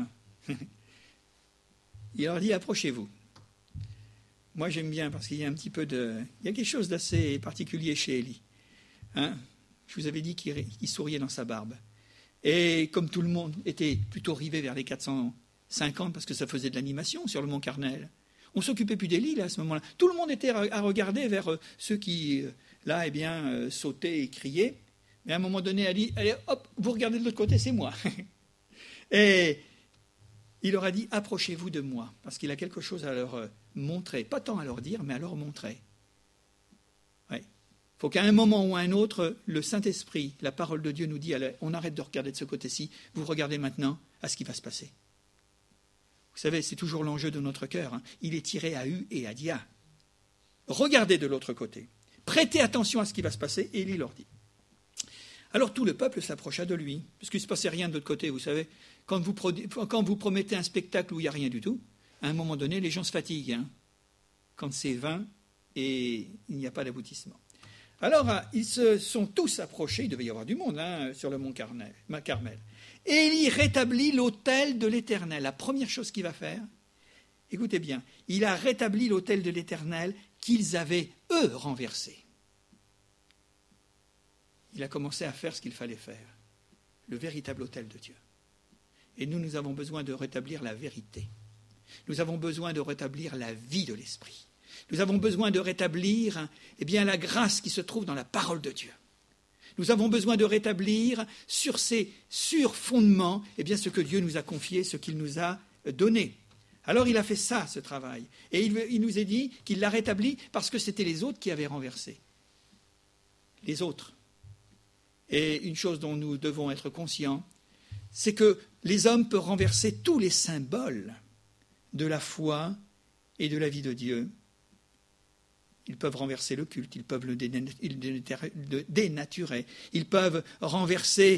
il leur dit, approchez-vous. Moi, j'aime bien parce qu'il y a il y a quelque chose d'assez particulier chez Élie. Je vous avais dit qu'il souriait dans sa barbe. Et comme tout le monde était plutôt rivé vers les 450 parce que ça faisait de l'animation sur le mont Carmel, on ne s'occupait plus d'Élie là, à ce moment-là. Tout le monde était à regarder vers ceux qui, sautaient et criaient. Mais à un moment donné, elle dit, allez, hop, vous regardez de l'autre côté, c'est moi. Et il leur a dit, approchez-vous de moi, parce qu'il a quelque chose à leur montrer, pas tant à leur dire, mais à leur montrer. Il faut qu'à un moment ou à un autre, le Saint-Esprit, la parole de Dieu nous dit, allez, on arrête de regarder de ce côté-ci, vous regardez maintenant à ce qui va se passer. Vous savez, c'est toujours l'enjeu de notre cœur. Il est tiré à U et à Dia. Regardez de l'autre côté. Prêtez attention à ce qui va se passer, et il leur dit. Alors tout le peuple s'approcha de lui, parce qu'il ne se passait rien de l'autre côté, vous savez. Quand vous promettez un spectacle où il n'y a rien du tout, à un moment donné, les gens se fatiguent. Quand c'est vain et il n'y a pas d'aboutissement. Alors, ils se sont tous approchés, il devait y avoir du monde sur le mont Carmel. Et Élie rétablit l'autel de l'Éternel. La première chose qu'il va faire, écoutez bien, il a rétabli l'autel de l'Éternel qu'ils avaient, eux, renversé. Il a commencé à faire ce qu'il fallait faire, le véritable autel de Dieu. Et nous avons besoin de rétablir la vérité. Nous avons besoin de rétablir la vie de l'Esprit. Nous avons besoin de rétablir la grâce qui se trouve dans la parole de Dieu. Nous avons besoin de rétablir sur ces fondements ce que Dieu nous a confié, ce qu'il nous a donné. Alors il a fait ça, ce travail. Et il nous a dit qu'il l'a rétabli parce que c'était les autres qui avaient renversé. Les autres. Et une chose dont nous devons être conscients, c'est que les hommes peuvent renverser tous les symboles de la foi et de la vie de Dieu. Ils peuvent renverser le culte, ils peuvent le dénaturer, ils peuvent renverser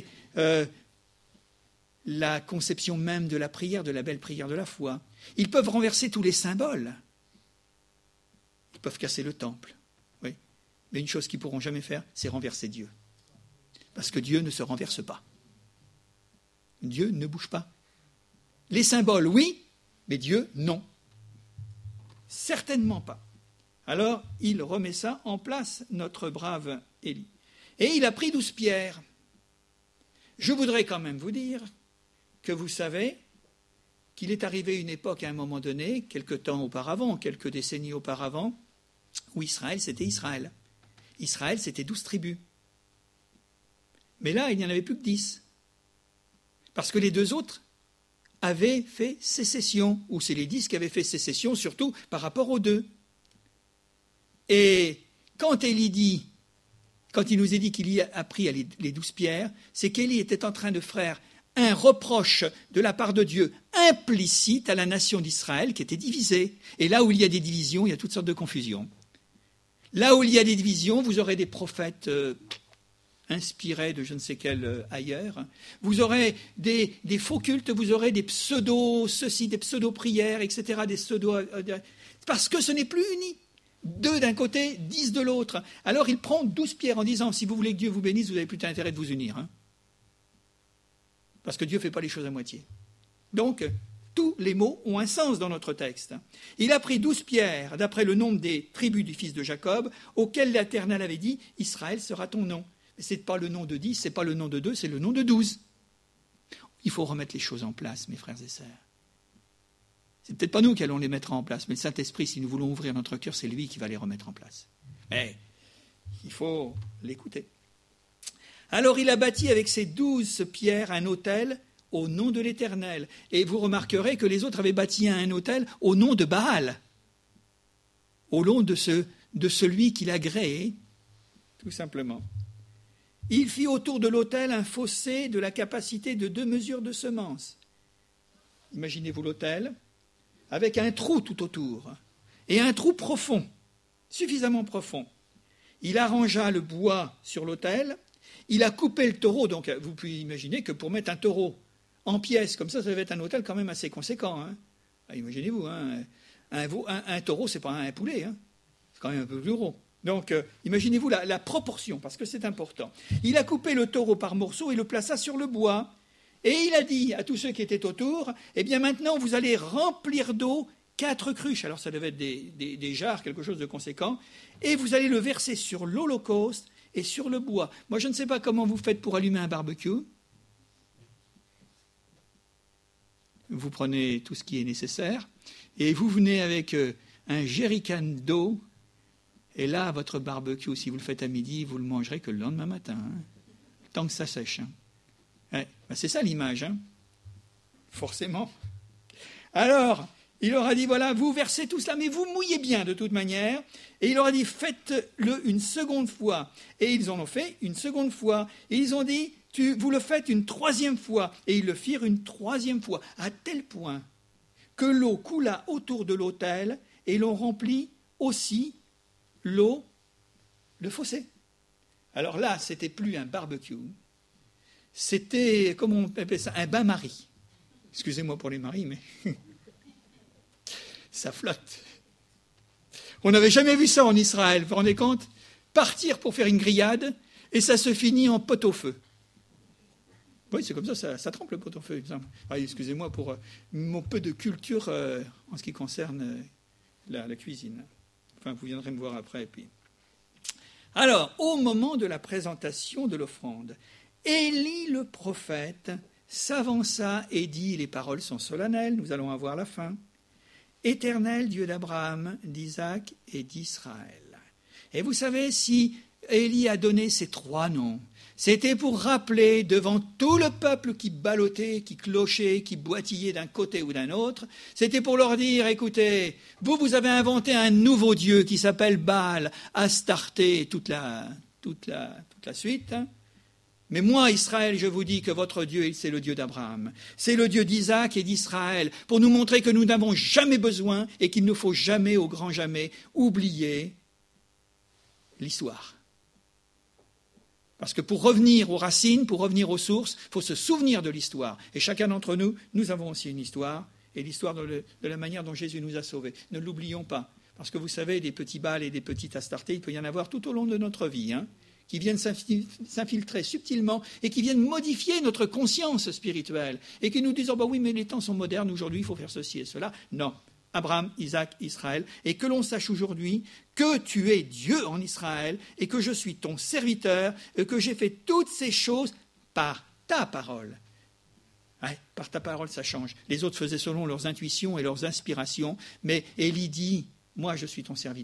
la conception même de la prière, de la belle prière de la foi. Ils peuvent renverser tous les symboles. Ils peuvent casser le temple. Oui. Mais une chose qu'ils ne pourront jamais faire, c'est renverser Dieu. Parce que Dieu ne se renverse pas. Dieu ne bouge pas. Les symboles, oui, mais Dieu, non. Certainement pas. Alors, il remet ça en place, notre brave Élie. Et il a pris 12 pierres. Je voudrais quand même vous dire que vous savez qu'il est arrivé une époque, à un moment donné, quelque temps auparavant, quelques décennies auparavant, où Israël, c'était Israël. Israël, c'était 12 tribus. Mais là, il n'y en avait plus que 10. Parce que les deux autres avaient fait sécession, ou c'est les 10 qui avaient fait sécession, surtout par rapport aux deux. Et quand Élie dit, quand il nous est dit qu'il y a pris les 12 pierres, c'est qu'Élie était en train de faire un reproche de la part de Dieu implicite à la nation d'Israël qui était divisée. Et là où il y a des divisions, il y a toutes sortes de confusions. Là où il y a des divisions, vous aurez des prophètes inspirés de je ne sais quel ailleurs. Vous aurez des faux cultes, vous aurez des pseudo-ceci, des pseudo-prières, etc., des pseudo... parce que ce n'est plus uni. 2 d'un côté, 10 de l'autre. Alors il prend 12 pierres en disant, si vous voulez que Dieu vous bénisse, vous avez plutôt intérêt de vous unir. Hein. Parce que Dieu ne fait pas les choses à moitié. Donc, tous les mots ont un sens dans notre texte. Il a pris 12 pierres, d'après le nombre des tribus du fils de Jacob, auxquelles l'Éternel avait dit, Israël sera ton nom. Ce n'est pas le nom de 10, ce n'est pas le nom de 2, c'est le nom de 12. Il faut remettre les choses en place, mes frères et sœurs. C'est peut-être pas nous qui allons les mettre en place, mais le Saint-Esprit, si nous voulons ouvrir notre cœur, c'est lui qui va les remettre en place. Mais il faut l'écouter. Alors il a bâti avec ces 12 pierres un autel au nom de l'Éternel. Et vous remarquerez que les autres avaient bâti un autel au nom de Baal, au nom de celui qu'il a gréé, tout simplement. Il fit autour de l'autel un fossé de la capacité de 2 mesures de semences. Imaginez-vous l'autel, avec un trou tout autour, et un trou profond, suffisamment profond. Il arrangea le bois sur l'autel, il a coupé le taureau, donc vous pouvez imaginer que pour mettre un taureau en pièces, comme ça va être un autel quand même assez conséquent. Hein. Imaginez-vous, hein, un taureau, c'est pas un poulet, hein. C'est quand même un peu plus gros. Donc, imaginez-vous la proportion, parce que c'est important. Il a coupé le taureau par morceaux et le plaça sur le bois. Et il a dit à tous ceux qui étaient autour, eh bien maintenant vous allez remplir d'eau 4 cruches. Alors ça devait être des jarres, quelque chose de conséquent. Et vous allez le verser sur l'holocauste et sur le bois. Moi je ne sais pas comment vous faites pour allumer un barbecue. Vous prenez tout ce qui est nécessaire et vous venez avec un jerrycan d'eau. Et là, votre barbecue, si vous le faites à midi, vous le mangerez que le lendemain matin, hein, tant que ça sèche. Hein. Ouais, ben c'est ça l'image, hein. Forcément. Alors, il leur a dit, voilà, vous versez tout cela, mais vous mouillez bien de toute manière. Et il leur a dit, faites-le une seconde fois. Et ils en ont fait une seconde fois. Et ils ont dit, vous le faites une 3e fois. Et ils le firent une 3e fois, à tel point que l'eau coula autour de l'autel et l'on remplit aussi le fossé. Alors là, c'était plus un barbecue. C'était, comment on appelle ça, un bain-marie. Excusez-moi pour les maris, mais ça flotte. On n'avait jamais vu ça en Israël, vous vous rendez compte? Partir pour faire une grillade, et ça se finit en pot-au-feu. Oui, c'est comme ça trempe le pot-au-feu. Excusez-moi pour mon peu de culture en ce qui concerne la cuisine. Enfin, vous viendrez me voir après. Et puis... Alors, au moment de la présentation de l'offrande, Élie le prophète s'avança et dit, les paroles sont solennelles, nous allons avoir la fin. Éternel Dieu d'Abraham, d'Isaac et d'Israël. Et vous savez, si Élie a donné ces 3 noms, c'était pour rappeler devant tout le peuple qui ballottait, qui clochait, qui boitillait d'un côté ou d'un autre, c'était pour leur dire, écoutez, vous avez inventé un nouveau Dieu qui s'appelle Baal, Astarté, toute la suite, hein. Mais moi, Israël, je vous dis que votre Dieu, c'est le Dieu d'Abraham. C'est le Dieu d'Isaac et d'Israël, pour nous montrer que nous n'avons jamais besoin et qu'il ne faut jamais, au grand jamais, oublier l'histoire. Parce que pour revenir aux racines, pour revenir aux sources, il faut se souvenir de l'histoire. Et chacun d'entre nous, nous avons aussi une histoire, et l'histoire de la manière dont Jésus nous a sauvés. Ne l'oublions pas. Parce que vous savez, des petits Baals et des petites Astartés, il peut y en avoir tout au long de notre vie, hein, qui viennent s'infiltrer subtilement et qui viennent modifier notre conscience spirituelle et qui nous disent « Oh ben oui, mais les temps sont modernes, aujourd'hui il faut faire ceci et cela ». Non, Abraham, Isaac, Israël, et que l'on sache aujourd'hui que tu es Dieu en Israël et que je suis ton serviteur et que j'ai fait toutes ces choses par ta parole. Ouais, par ta parole, ça change. Les autres faisaient selon leurs intuitions et leurs inspirations, mais Élie dit « Moi, je suis ton serviteur ».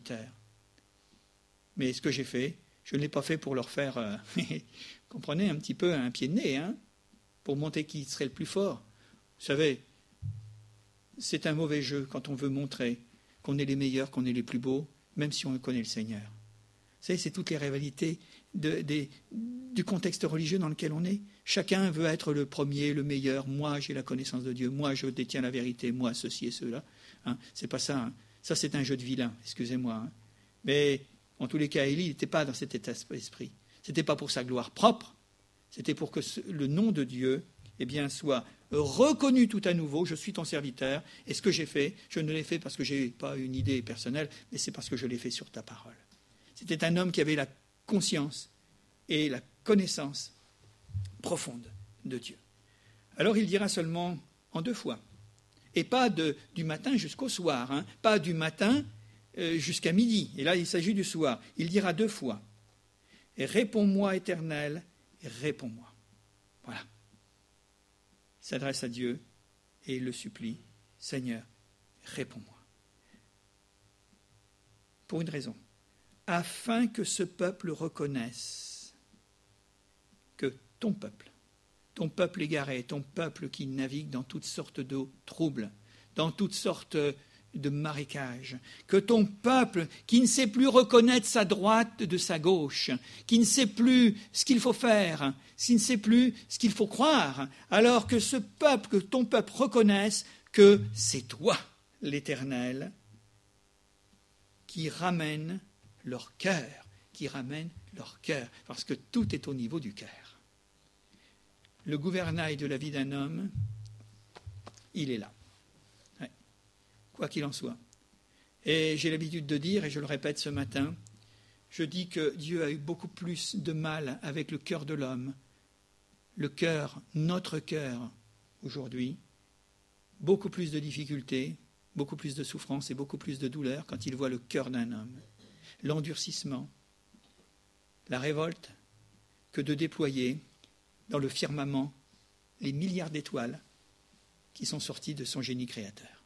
Mais ce que j'ai fait, je ne l'ai pas fait pour leur faire, comprenez, un petit peu un pied de nez, hein, pour montrer qui serait le plus fort. Vous savez, c'est un mauvais jeu quand on veut montrer qu'on est les meilleurs, qu'on est les plus beaux, même si on connaît le Seigneur. Vous savez, c'est toutes les rivalités du contexte religieux dans lequel on est. Chacun veut être le premier, le meilleur. Moi, j'ai la connaissance de Dieu. Moi, je détiens la vérité. Moi, ceci et cela. Hein, c'est pas ça. Hein. Ça, c'est un jeu de vilain. Excusez-moi. Hein. Mais en tous les cas, Élie n'était pas dans cet état d'esprit. Ce n'était pas pour sa gloire propre. C'était pour que le nom de Dieu, eh bien, soit reconnu tout à nouveau, je suis ton serviteur, et ce que j'ai fait, je ne l'ai fait parce que je n'ai pas une idée personnelle, mais c'est parce que je l'ai fait sur ta parole. C'était un homme qui avait la conscience et la connaissance profonde de Dieu. Alors il dira seulement en 2 fois, et pas du matin jusqu'au soir, pas du matin jusqu'à midi, et là il s'agit du soir, il dira 2 fois, et réponds-moi Éternel, et réponds-moi. Voilà. Il s'adresse à Dieu et il le supplie, Seigneur, réponds-moi. Pour une raison, afin que ce peuple reconnaisse que ton peuple égaré, ton peuple qui navigue dans toutes sortes d'eaux troubles, dans toutes sortes de marécages, que ton peuple qui ne sait plus reconnaître sa droite de sa gauche, qui ne sait plus ce qu'il faut faire, qui ne sait plus ce qu'il faut croire, alors que ce peuple, que ton peuple reconnaisse que c'est toi, l'Éternel, qui ramène leur cœur, parce que tout est au niveau du cœur. Le gouvernail de la vie d'un homme, il est là. Ouais. Quoi qu'il en soit. Et j'ai l'habitude de dire, et je le répète ce matin, je dis que Dieu a eu beaucoup plus de mal avec le cœur de l'homme, le cœur, notre cœur, aujourd'hui, beaucoup plus de difficultés, beaucoup plus de souffrances et beaucoup plus de douleurs quand il voit le cœur d'un homme. L'endurcissement, la révolte, que de déployer dans le firmament les milliards d'étoiles qui sont sorties de son génie créateur.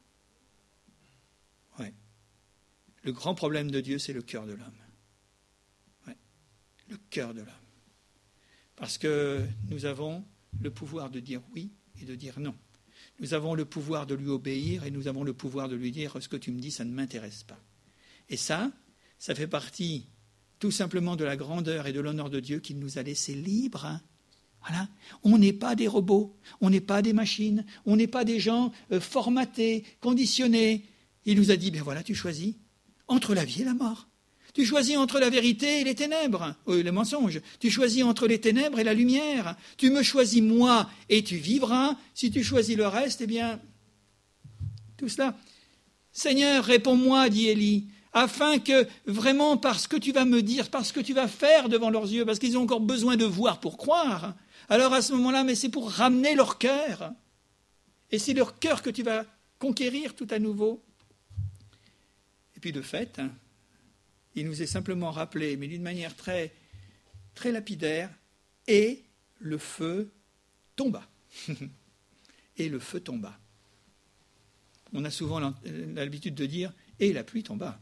Ouais. Le grand problème de Dieu, c'est le cœur de l'homme. Ouais. Le cœur de l'homme. Parce que nous avons le pouvoir de dire oui et de dire non. Nous avons le pouvoir de lui obéir et nous avons le pouvoir de lui dire « ce que tu me dis, ça ne m'intéresse pas ». Et ça fait partie tout simplement de la grandeur et de l'honneur de Dieu qu'il nous a laissés libres. Voilà. On n'est pas des robots, on n'est pas des machines, on n'est pas des gens formatés, conditionnés. Il nous a dit, ben voilà, tu choisis entre la vie et la mort. Tu choisis entre la vérité et les ténèbres, les mensonges. Tu choisis entre les ténèbres et la lumière. Tu me choisis moi et tu vivras. Si tu choisis le reste, eh bien, tout cela. Seigneur, réponds-moi, dit Élie, afin que vraiment, parce que tu vas me dire, parce que tu vas faire devant leurs yeux, parce qu'ils ont encore besoin de voir pour croire, alors à ce moment-là, mais c'est pour ramener leur cœur. Et c'est leur cœur que tu vas conquérir tout à nouveau. Et puis de fait, il nous est simplement rappelé, mais d'une manière très, très lapidaire, et le feu tomba. Et le feu tomba. On a souvent l'habitude de dire, et la pluie tomba.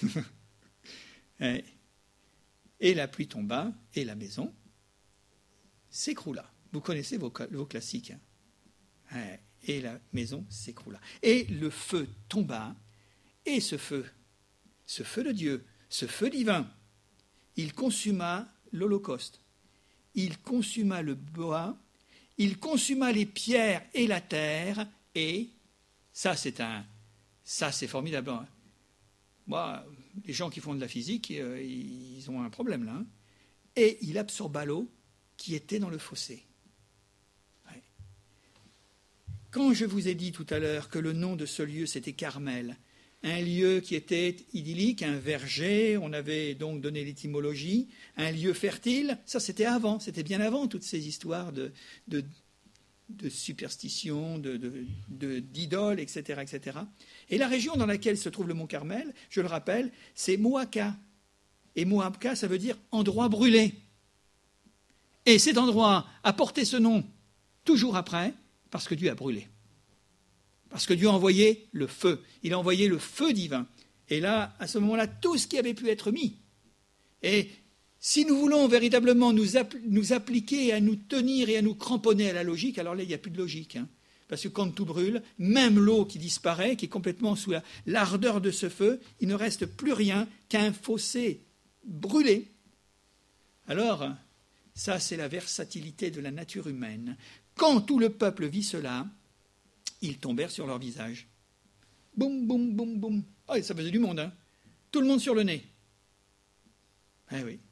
Et la pluie tomba, et la maison s'écroula. Vous connaissez vos classiques. Et la maison s'écroula. Et le feu tomba, et ce feu de Dieu, ce feu divin, il consuma l'Holocauste, il consuma le bois, il consuma les pierres et la terre, et ça c'est formidable. Moi, les gens qui font de la physique, ils ont un problème là. Et il absorba l'eau qui était dans le fossé. Ouais. Quand je vous ai dit tout à l'heure que le nom de ce lieu c'était Carmel, un lieu qui était idyllique, un verger, on avait donc donné l'étymologie, un lieu fertile, ça c'était avant, c'était bien avant toutes ces histoires de superstitions, d'idoles, etc., etc. Et la région dans laquelle se trouve le mont Carmel, je le rappelle, c'est Moaka. Et Moaka, ça veut dire endroit brûlé. Et cet endroit a porté ce nom toujours après, parce que Dieu a brûlé. Parce que Dieu a envoyé le feu. Il a envoyé le feu divin. Et là, à ce moment-là, tout ce qui avait pu être mis. Et si nous voulons véritablement nous appliquer à nous tenir et à nous cramponner à la logique, alors là, il n'y a plus de logique. Parce que quand tout brûle, même l'eau qui disparaît, qui est complètement sous l'ardeur de ce feu, il ne reste plus rien qu'un fossé brûlé. Alors, ça, c'est la versatilité de la nature humaine. Quand tout le peuple vit cela, ils tombèrent sur leur visage. Boum, boum, boum, boum. Ah, ça faisait du monde, Tout le monde sur le nez. Eh oui.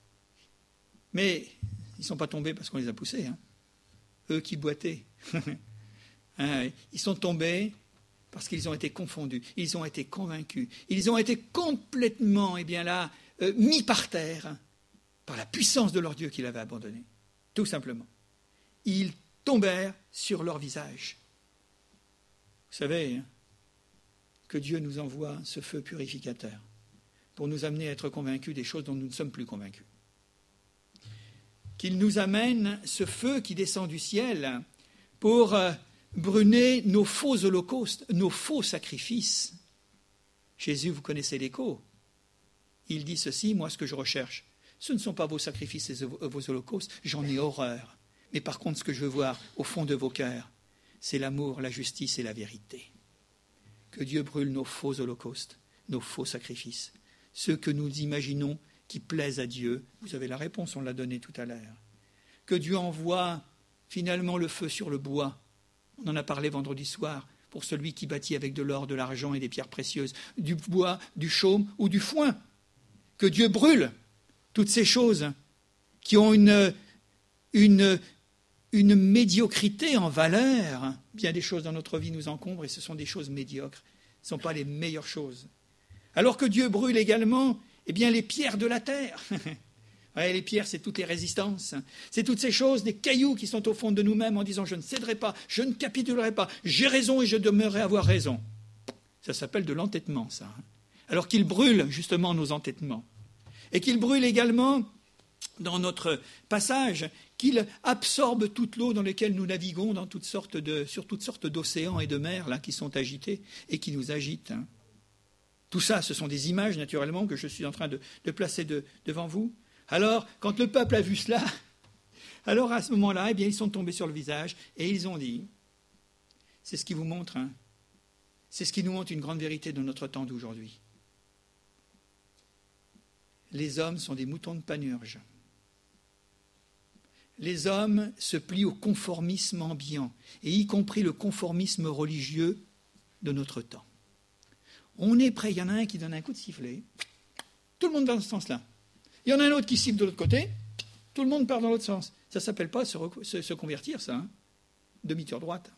Mais ils ne sont pas tombés parce qu'on les a poussés. Eux qui boitaient. Ils sont tombés parce qu'ils ont été confondus, ils ont été convaincus, ils ont été complètement, mis par terre par la puissance de leur Dieu qui l'avait abandonné. Tout simplement. Ils tombèrent sur leur visage. Vous savez que Dieu nous envoie ce feu purificateur pour nous amener à être convaincus des choses dont nous ne sommes plus convaincus. Qu'il nous amène ce feu qui descend du ciel pour brûler nos faux holocaustes, nos faux sacrifices. Jésus, vous connaissez l'écho. Il dit ceci, moi ce que je recherche, ce ne sont pas vos sacrifices et vos holocaustes, j'en ai horreur. Mais par contre, ce que je veux voir au fond de vos cœurs, c'est l'amour, la justice et la vérité. Que Dieu brûle nos faux holocaustes, nos faux sacrifices, ceux que nous imaginons qui plaisent à Dieu. Vous avez la réponse, on l'a donnée tout à l'heure. Que Dieu envoie finalement le feu sur le bois. On en a parlé vendredi soir, pour celui qui bâtit avec de l'or, de l'argent et des pierres précieuses, du bois, du chaume ou du foin. Que Dieu brûle toutes ces choses qui ont une médiocrité en valeur. Bien des choses dans notre vie nous encombrent et ce sont des choses médiocres. Ce ne sont pas les meilleures choses. Alors que Dieu brûle également les pierres de la terre. Ouais, les pierres, c'est toutes les résistances. C'est toutes ces choses, des cailloux qui sont au fond de nous-mêmes en disant « je ne céderai pas, je ne capitulerai pas, j'ai raison et je demeurerai avoir raison ». Ça s'appelle de l'entêtement, ça. Alors qu'il brûle justement nos entêtements. Et qu'il brûle également, dans notre passage, qu'il absorbe toute l'eau dans laquelle nous naviguons sur toutes sortes d'océans et de mers là, qui sont agités et qui nous agitent. Tout ça, ce sont des images, naturellement, que je suis en train de placer devant vous. Alors, quand le peuple a vu cela, alors à ce moment-là, ils sont tombés sur le visage et ils ont dit, c'est ce qui vous montre, c'est ce qui nous montre une grande vérité de notre temps d'aujourd'hui. Les hommes sont des moutons de panurge. Les hommes se plient au conformisme ambiant, et y compris le conformisme religieux de notre temps. On est prêt, il y en a un qui donne un coup de sifflet, tout le monde va dans ce sens-là. Il y en a un autre qui siffle de l'autre côté, tout le monde part dans l'autre sens. Ça ne s'appelle pas se convertir, ça. Demi-tour droite.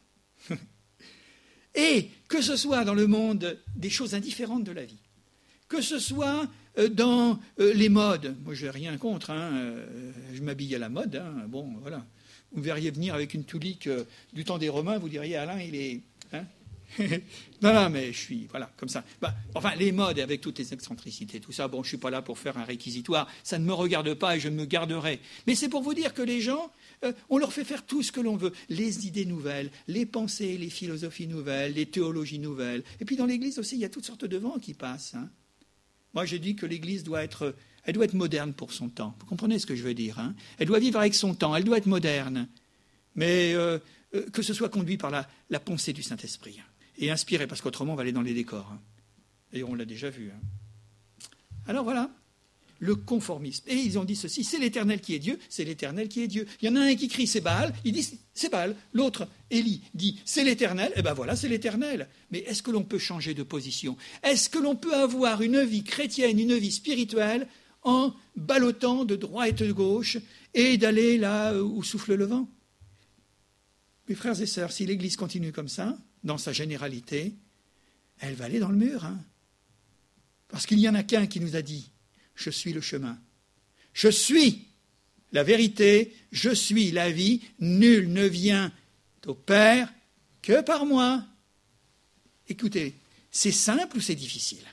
Et que ce soit dans le monde des choses indifférentes de la vie, que ce soit dans les modes, moi je n'ai rien contre, je m'habille à la mode, bon voilà. Vous me verriez venir avec une tunique du temps des Romains, vous diriez Alain, il est... non, mais je suis, voilà, comme ça. Enfin, les modes avec toutes les excentricités, tout ça, bon, je ne suis pas là pour faire un réquisitoire, ça ne me regarde pas et je me garderai. Mais c'est pour vous dire que les gens, on leur fait faire tout ce que l'on veut. Les idées nouvelles, les pensées, les philosophies nouvelles, les théologies nouvelles. Et puis dans l'Église aussi, il y a toutes sortes de vents qui passent. Moi, j'ai dit que l'Église doit être moderne pour son temps. Vous comprenez ce que je veux dire, Elle doit vivre avec son temps, elle doit être moderne. Mais que ce soit conduit par la pensée du Saint-Esprit. Et inspiré, parce qu'autrement on va aller dans les décors. Et on l'a déjà vu. Alors voilà, le conformisme. Et ils ont dit ceci, c'est l'Éternel qui est Dieu, c'est l'Éternel qui est Dieu. Il y en a un qui crie, c'est Baal, il dit, c'est Baal. L'autre, Élie, dit, c'est l'Éternel, et ben voilà, c'est l'Éternel. Mais est-ce que l'on peut changer de position? Est-ce que l'on peut avoir une vie chrétienne, une vie spirituelle, en ballottant de droite et de gauche, et d'aller là où souffle le vent? Mes frères et sœurs, si l'Église continue comme ça, dans sa généralité, elle va aller dans le mur. Parce qu'il n'y en a qu'un qui nous a dit « Je suis le chemin, je suis la vérité, je suis la vie, nul ne vient au Père que par moi. » Écoutez, c'est simple ou c'est difficile?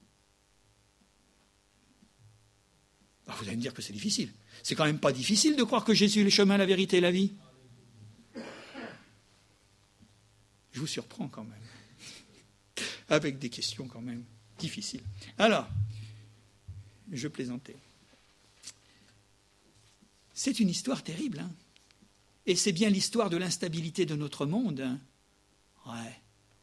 Vous allez me dire que c'est difficile. C'est quand même pas difficile de croire que Jésus est le chemin, la vérité et la vie. Je vous surprends quand même, avec des questions quand même difficiles. Alors, je plaisantais. C'est une histoire terrible, et c'est bien l'histoire de l'instabilité de notre monde. Ouais,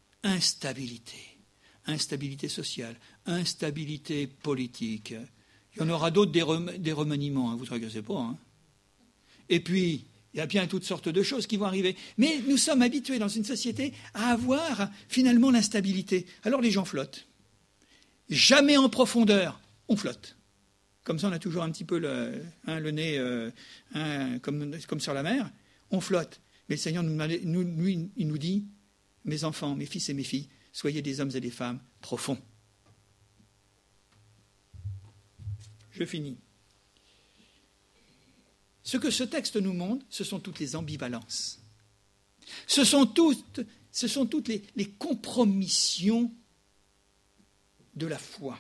instabilité sociale, instabilité politique. Il y en aura d'autres des remaniements, vous ne tracassez pas. Et puis, il y a bien toutes sortes de choses qui vont arriver. Mais nous sommes habitués dans une société à avoir finalement l'instabilité. Alors les gens flottent. Jamais en profondeur, on flotte. Comme ça, on a toujours un petit peu le nez comme sur la mer. On flotte. Mais le Seigneur il nous dit, mes enfants, mes fils et mes filles, soyez des hommes et des femmes profonds. Je finis. Ce que ce texte nous montre, ce sont toutes les ambivalences. Ce sont toutes les compromissions de la foi.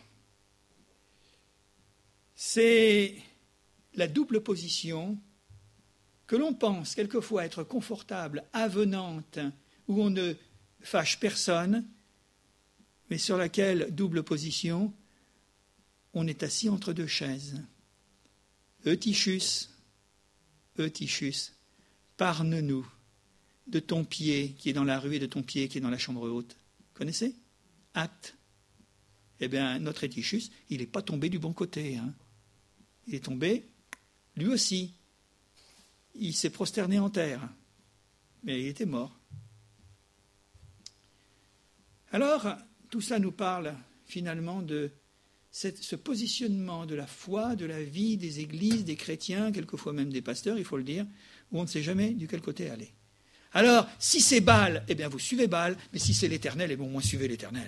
C'est la double position que l'on pense quelquefois être confortable, avenante, où on ne fâche personne, mais sur laquelle double position, on est assis entre deux chaises. Eutychus, parle-nous de ton pied qui est dans la rue et de ton pied qui est dans la chambre haute. Connaissez? Acte. Eh bien, notre Eutychus, il n'est pas tombé du bon côté. Il est tombé, lui aussi. Il s'est prosterné en terre. Mais il était mort. Alors, tout ça nous parle finalement de ce positionnement de la foi, de la vie des églises, des chrétiens, quelquefois même des pasteurs, il faut le dire, où on ne sait jamais du quel côté aller. Alors, si c'est Baal, eh bien vous suivez Baal, mais si c'est l'Éternel, eh bien au moins suivez l'Éternel.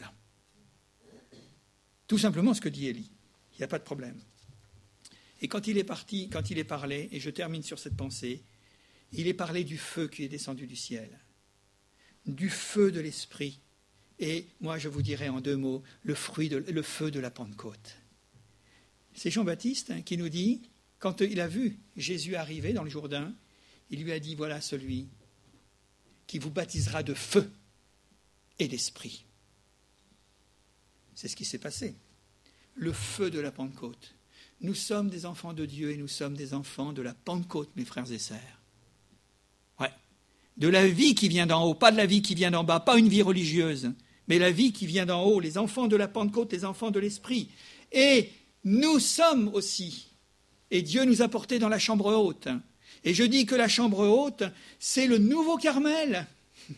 Tout simplement ce que dit Élie. Il n'y a pas de problème. Et quand il est parlé, et je termine sur cette pensée, il est parlé du feu qui est descendu du ciel, du feu de l'Esprit. Et moi, je vous dirais en 2 mots, le feu de la Pentecôte. C'est Jean-Baptiste qui nous dit, quand il a vu Jésus arriver dans le Jourdain, il lui a dit, voilà celui qui vous baptisera de feu et d'esprit. C'est ce qui s'est passé. Le feu de la Pentecôte. Nous sommes des enfants de Dieu et nous sommes des enfants de la Pentecôte, mes frères et sœurs. Ouais. De la vie qui vient d'en haut, pas de la vie qui vient d'en bas, pas une vie religieuse, mais la vie qui vient d'en haut, les enfants de la Pentecôte, les enfants de l'Esprit. Et nous sommes aussi, et Dieu nous a portés dans la chambre haute. Et je dis que la chambre haute, c'est le nouveau Carmel.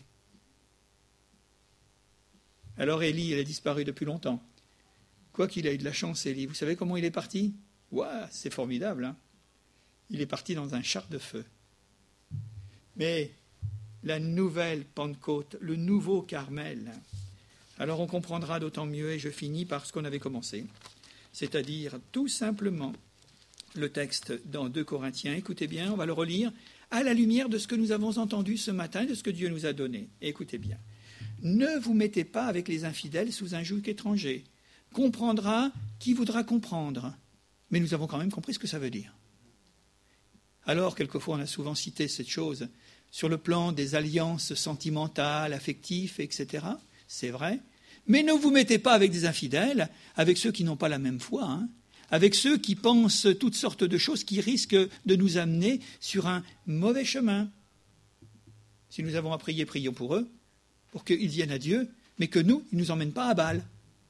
Alors Élie, il a disparu depuis longtemps. Quoi qu'il a eu de la chance, Élie. Vous savez comment il est parti? Ouah, c'est formidable, hein. Il est parti dans un char de feu. Mais la nouvelle Pentecôte, le nouveau Carmel, alors on comprendra d'autant mieux, et je finis par ce qu'on avait commencé, c'est-à-dire tout simplement le texte dans 2 Corinthiens. Écoutez bien, on va le relire à la lumière de ce que nous avons entendu ce matin, de ce que Dieu nous a donné. Écoutez bien. Ne vous mettez pas avec les infidèles sous un joug étranger. Comprendra qui voudra comprendre. Mais nous avons quand même compris ce que ça veut dire. Alors, quelquefois, on a souvent cité cette chose sur le plan des alliances sentimentales, affectives, etc. C'est vrai. Mais ne vous mettez pas avec des infidèles, avec ceux qui n'ont pas la même foi, avec ceux qui pensent toutes sortes de choses qui risquent de nous amener sur un mauvais chemin. Si nous avons à prier, prions pour eux, pour qu'ils viennent à Dieu, mais que nous, ils ne nous emmènent pas à Baal.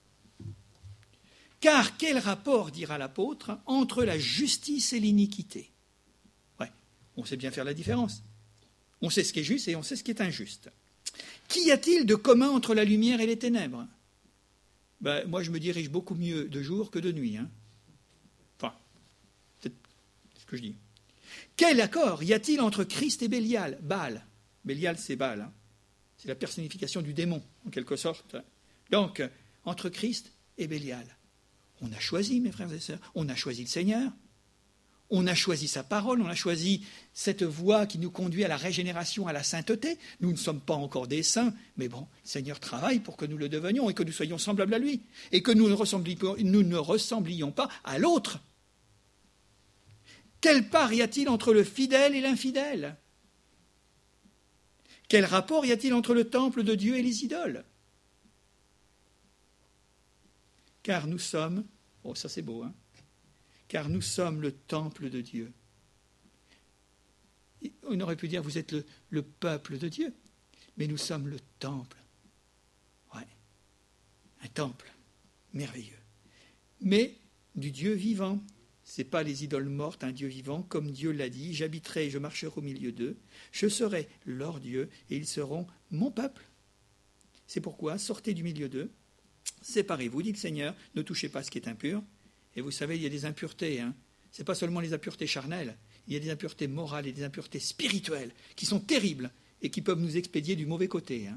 Car quel rapport, dira l'apôtre, entre la justice et l'iniquité? Ouais, on sait bien faire la différence. On sait ce qui est juste et on sait ce qui est injuste. Qu'y a-t-il de commun entre la lumière et les ténèbres? Moi, je me dirige beaucoup mieux de jour que de nuit. Enfin, c'est ce que je dis. Quel accord y a-t-il entre Christ et Bélial? Baal. Bélial, c'est Baal. C'est la personnification du démon, en quelque sorte. Donc, entre Christ et Bélial. On a choisi, mes frères et sœurs, on a choisi le Seigneur. On a choisi sa parole, on a choisi cette voie qui nous conduit à la régénération, à la sainteté. Nous ne sommes pas encore des saints, mais bon, le Seigneur travaille pour que nous le devenions et que nous soyons semblables à lui. Et que nous ne ressemblions pas à l'autre. Quelle part y a-t-il entre le fidèle et l'infidèle? Quel rapport y a-t-il entre le temple de Dieu et les idoles? Car nous sommes, oh ça c'est beau, car nous sommes le temple de Dieu. On aurait pu dire vous êtes le peuple de Dieu, mais nous sommes le temple. Ouais, un temple merveilleux. Mais du Dieu vivant. Ce n'est pas les idoles mortes, un Dieu vivant, comme Dieu l'a dit, j'habiterai et je marcherai au milieu d'eux, je serai leur Dieu et ils seront mon peuple. C'est pourquoi, sortez du milieu d'eux, séparez-vous, dit le Seigneur, ne touchez pas ce qui est impur. Et vous savez, il y a des impuretés. Ce n'est pas seulement les impuretés charnelles, il y a des impuretés morales et des impuretés spirituelles qui sont terribles et qui peuvent nous expédier du mauvais côté.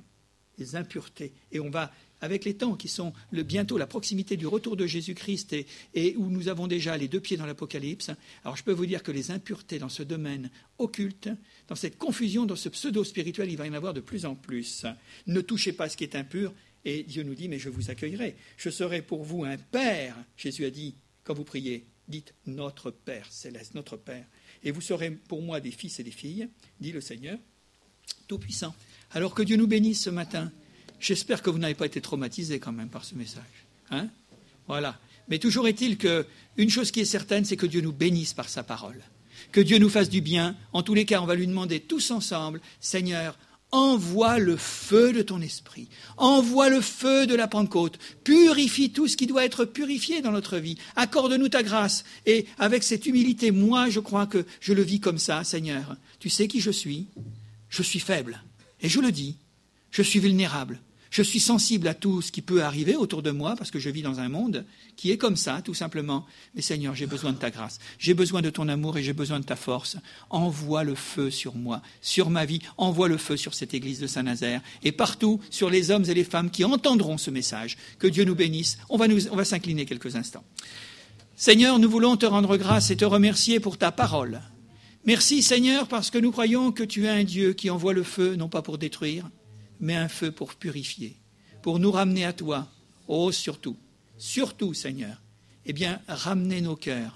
les impuretés. Et on va, avec les temps qui sont bientôt la proximité du retour de Jésus-Christ et où nous avons déjà les 2 pieds dans l'Apocalypse, alors je peux vous dire que les impuretés dans ce domaine occulte, dans cette confusion, dans ce pseudo-spirituel, il va y en avoir de plus en plus. Ne touchez pas ce qui est impur, et Dieu nous dit, mais je vous accueillerai. Je serai pour vous un Père, Jésus a dit, quand vous priez, dites notre Père céleste, notre Père. Et vous serez pour moi des fils et des filles, dit le Seigneur Tout-Puissant. Alors que Dieu nous bénisse ce matin. J'espère que vous n'avez pas été traumatisés quand même par ce message. Hein? Voilà. Mais toujours est-il qu'une chose qui est certaine, c'est que Dieu nous bénisse par sa parole. Que Dieu nous fasse du bien. En tous les cas, on va lui demander tous ensemble, Seigneur, envoie le feu de ton esprit. Envoie le feu de la Pentecôte. Purifie tout ce qui doit être purifié dans notre vie. Accorde-nous ta grâce. Et avec cette humilité, moi, je crois que je le vis comme ça, Seigneur. Tu sais qui je suis? Je suis faible. Et je le dis. Je suis vulnérable. Je suis sensible à tout ce qui peut arriver autour de moi parce que je vis dans un monde qui est comme ça, tout simplement. Mais Seigneur, j'ai besoin de ta grâce. J'ai besoin de ton amour et j'ai besoin de ta force. Envoie le feu sur moi, sur ma vie. Envoie le feu sur cette église de Saint-Nazaire et partout sur les hommes et les femmes qui entendront ce message. Que Dieu nous bénisse. On va s'incliner quelques instants. Seigneur, nous voulons te rendre grâce et te remercier pour ta parole. Merci Seigneur parce que nous croyons que tu es un Dieu qui envoie le feu, non pas pour détruire, mais un feu pour purifier, pour nous ramener à toi. Oh, surtout, Seigneur, ramener nos cœurs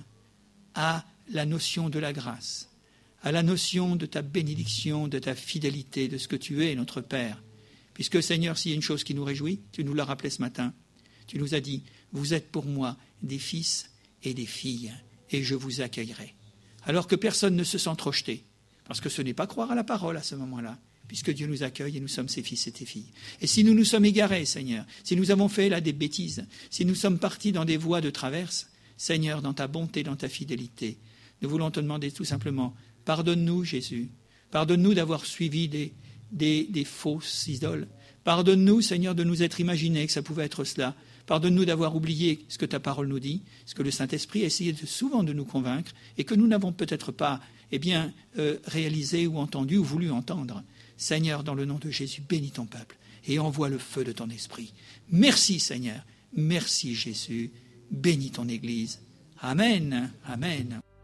à la notion de la grâce, à la notion de ta bénédiction, de ta fidélité, de ce que tu es, notre Père. Puisque, Seigneur, s'il y a une chose qui nous réjouit, tu nous l'as rappelé ce matin, tu nous as dit, vous êtes pour moi des fils et des filles, et je vous accueillerai. Alors que personne ne se sent rejeté, parce que ce n'est pas croire à la parole à ce moment-là, puisque Dieu nous accueille et nous sommes ses fils et tes filles. Et si nous nous sommes égarés, Seigneur, si nous avons fait là des bêtises, si nous sommes partis dans des voies de traverse, Seigneur, dans ta bonté, dans ta fidélité, nous voulons te demander tout simplement, pardonne-nous, Jésus, pardonne-nous d'avoir suivi des fausses idoles, pardonne-nous, Seigneur, de nous être imaginé que ça pouvait être cela, pardonne-nous d'avoir oublié ce que ta parole nous dit, ce que le Saint-Esprit a essayé souvent de nous convaincre et que nous n'avons peut-être pas réalisé ou entendu ou voulu entendre. Seigneur, dans le nom de Jésus, bénis ton peuple et envoie le feu de ton esprit. Merci Seigneur, merci Jésus, bénis ton Église. Amen, amen.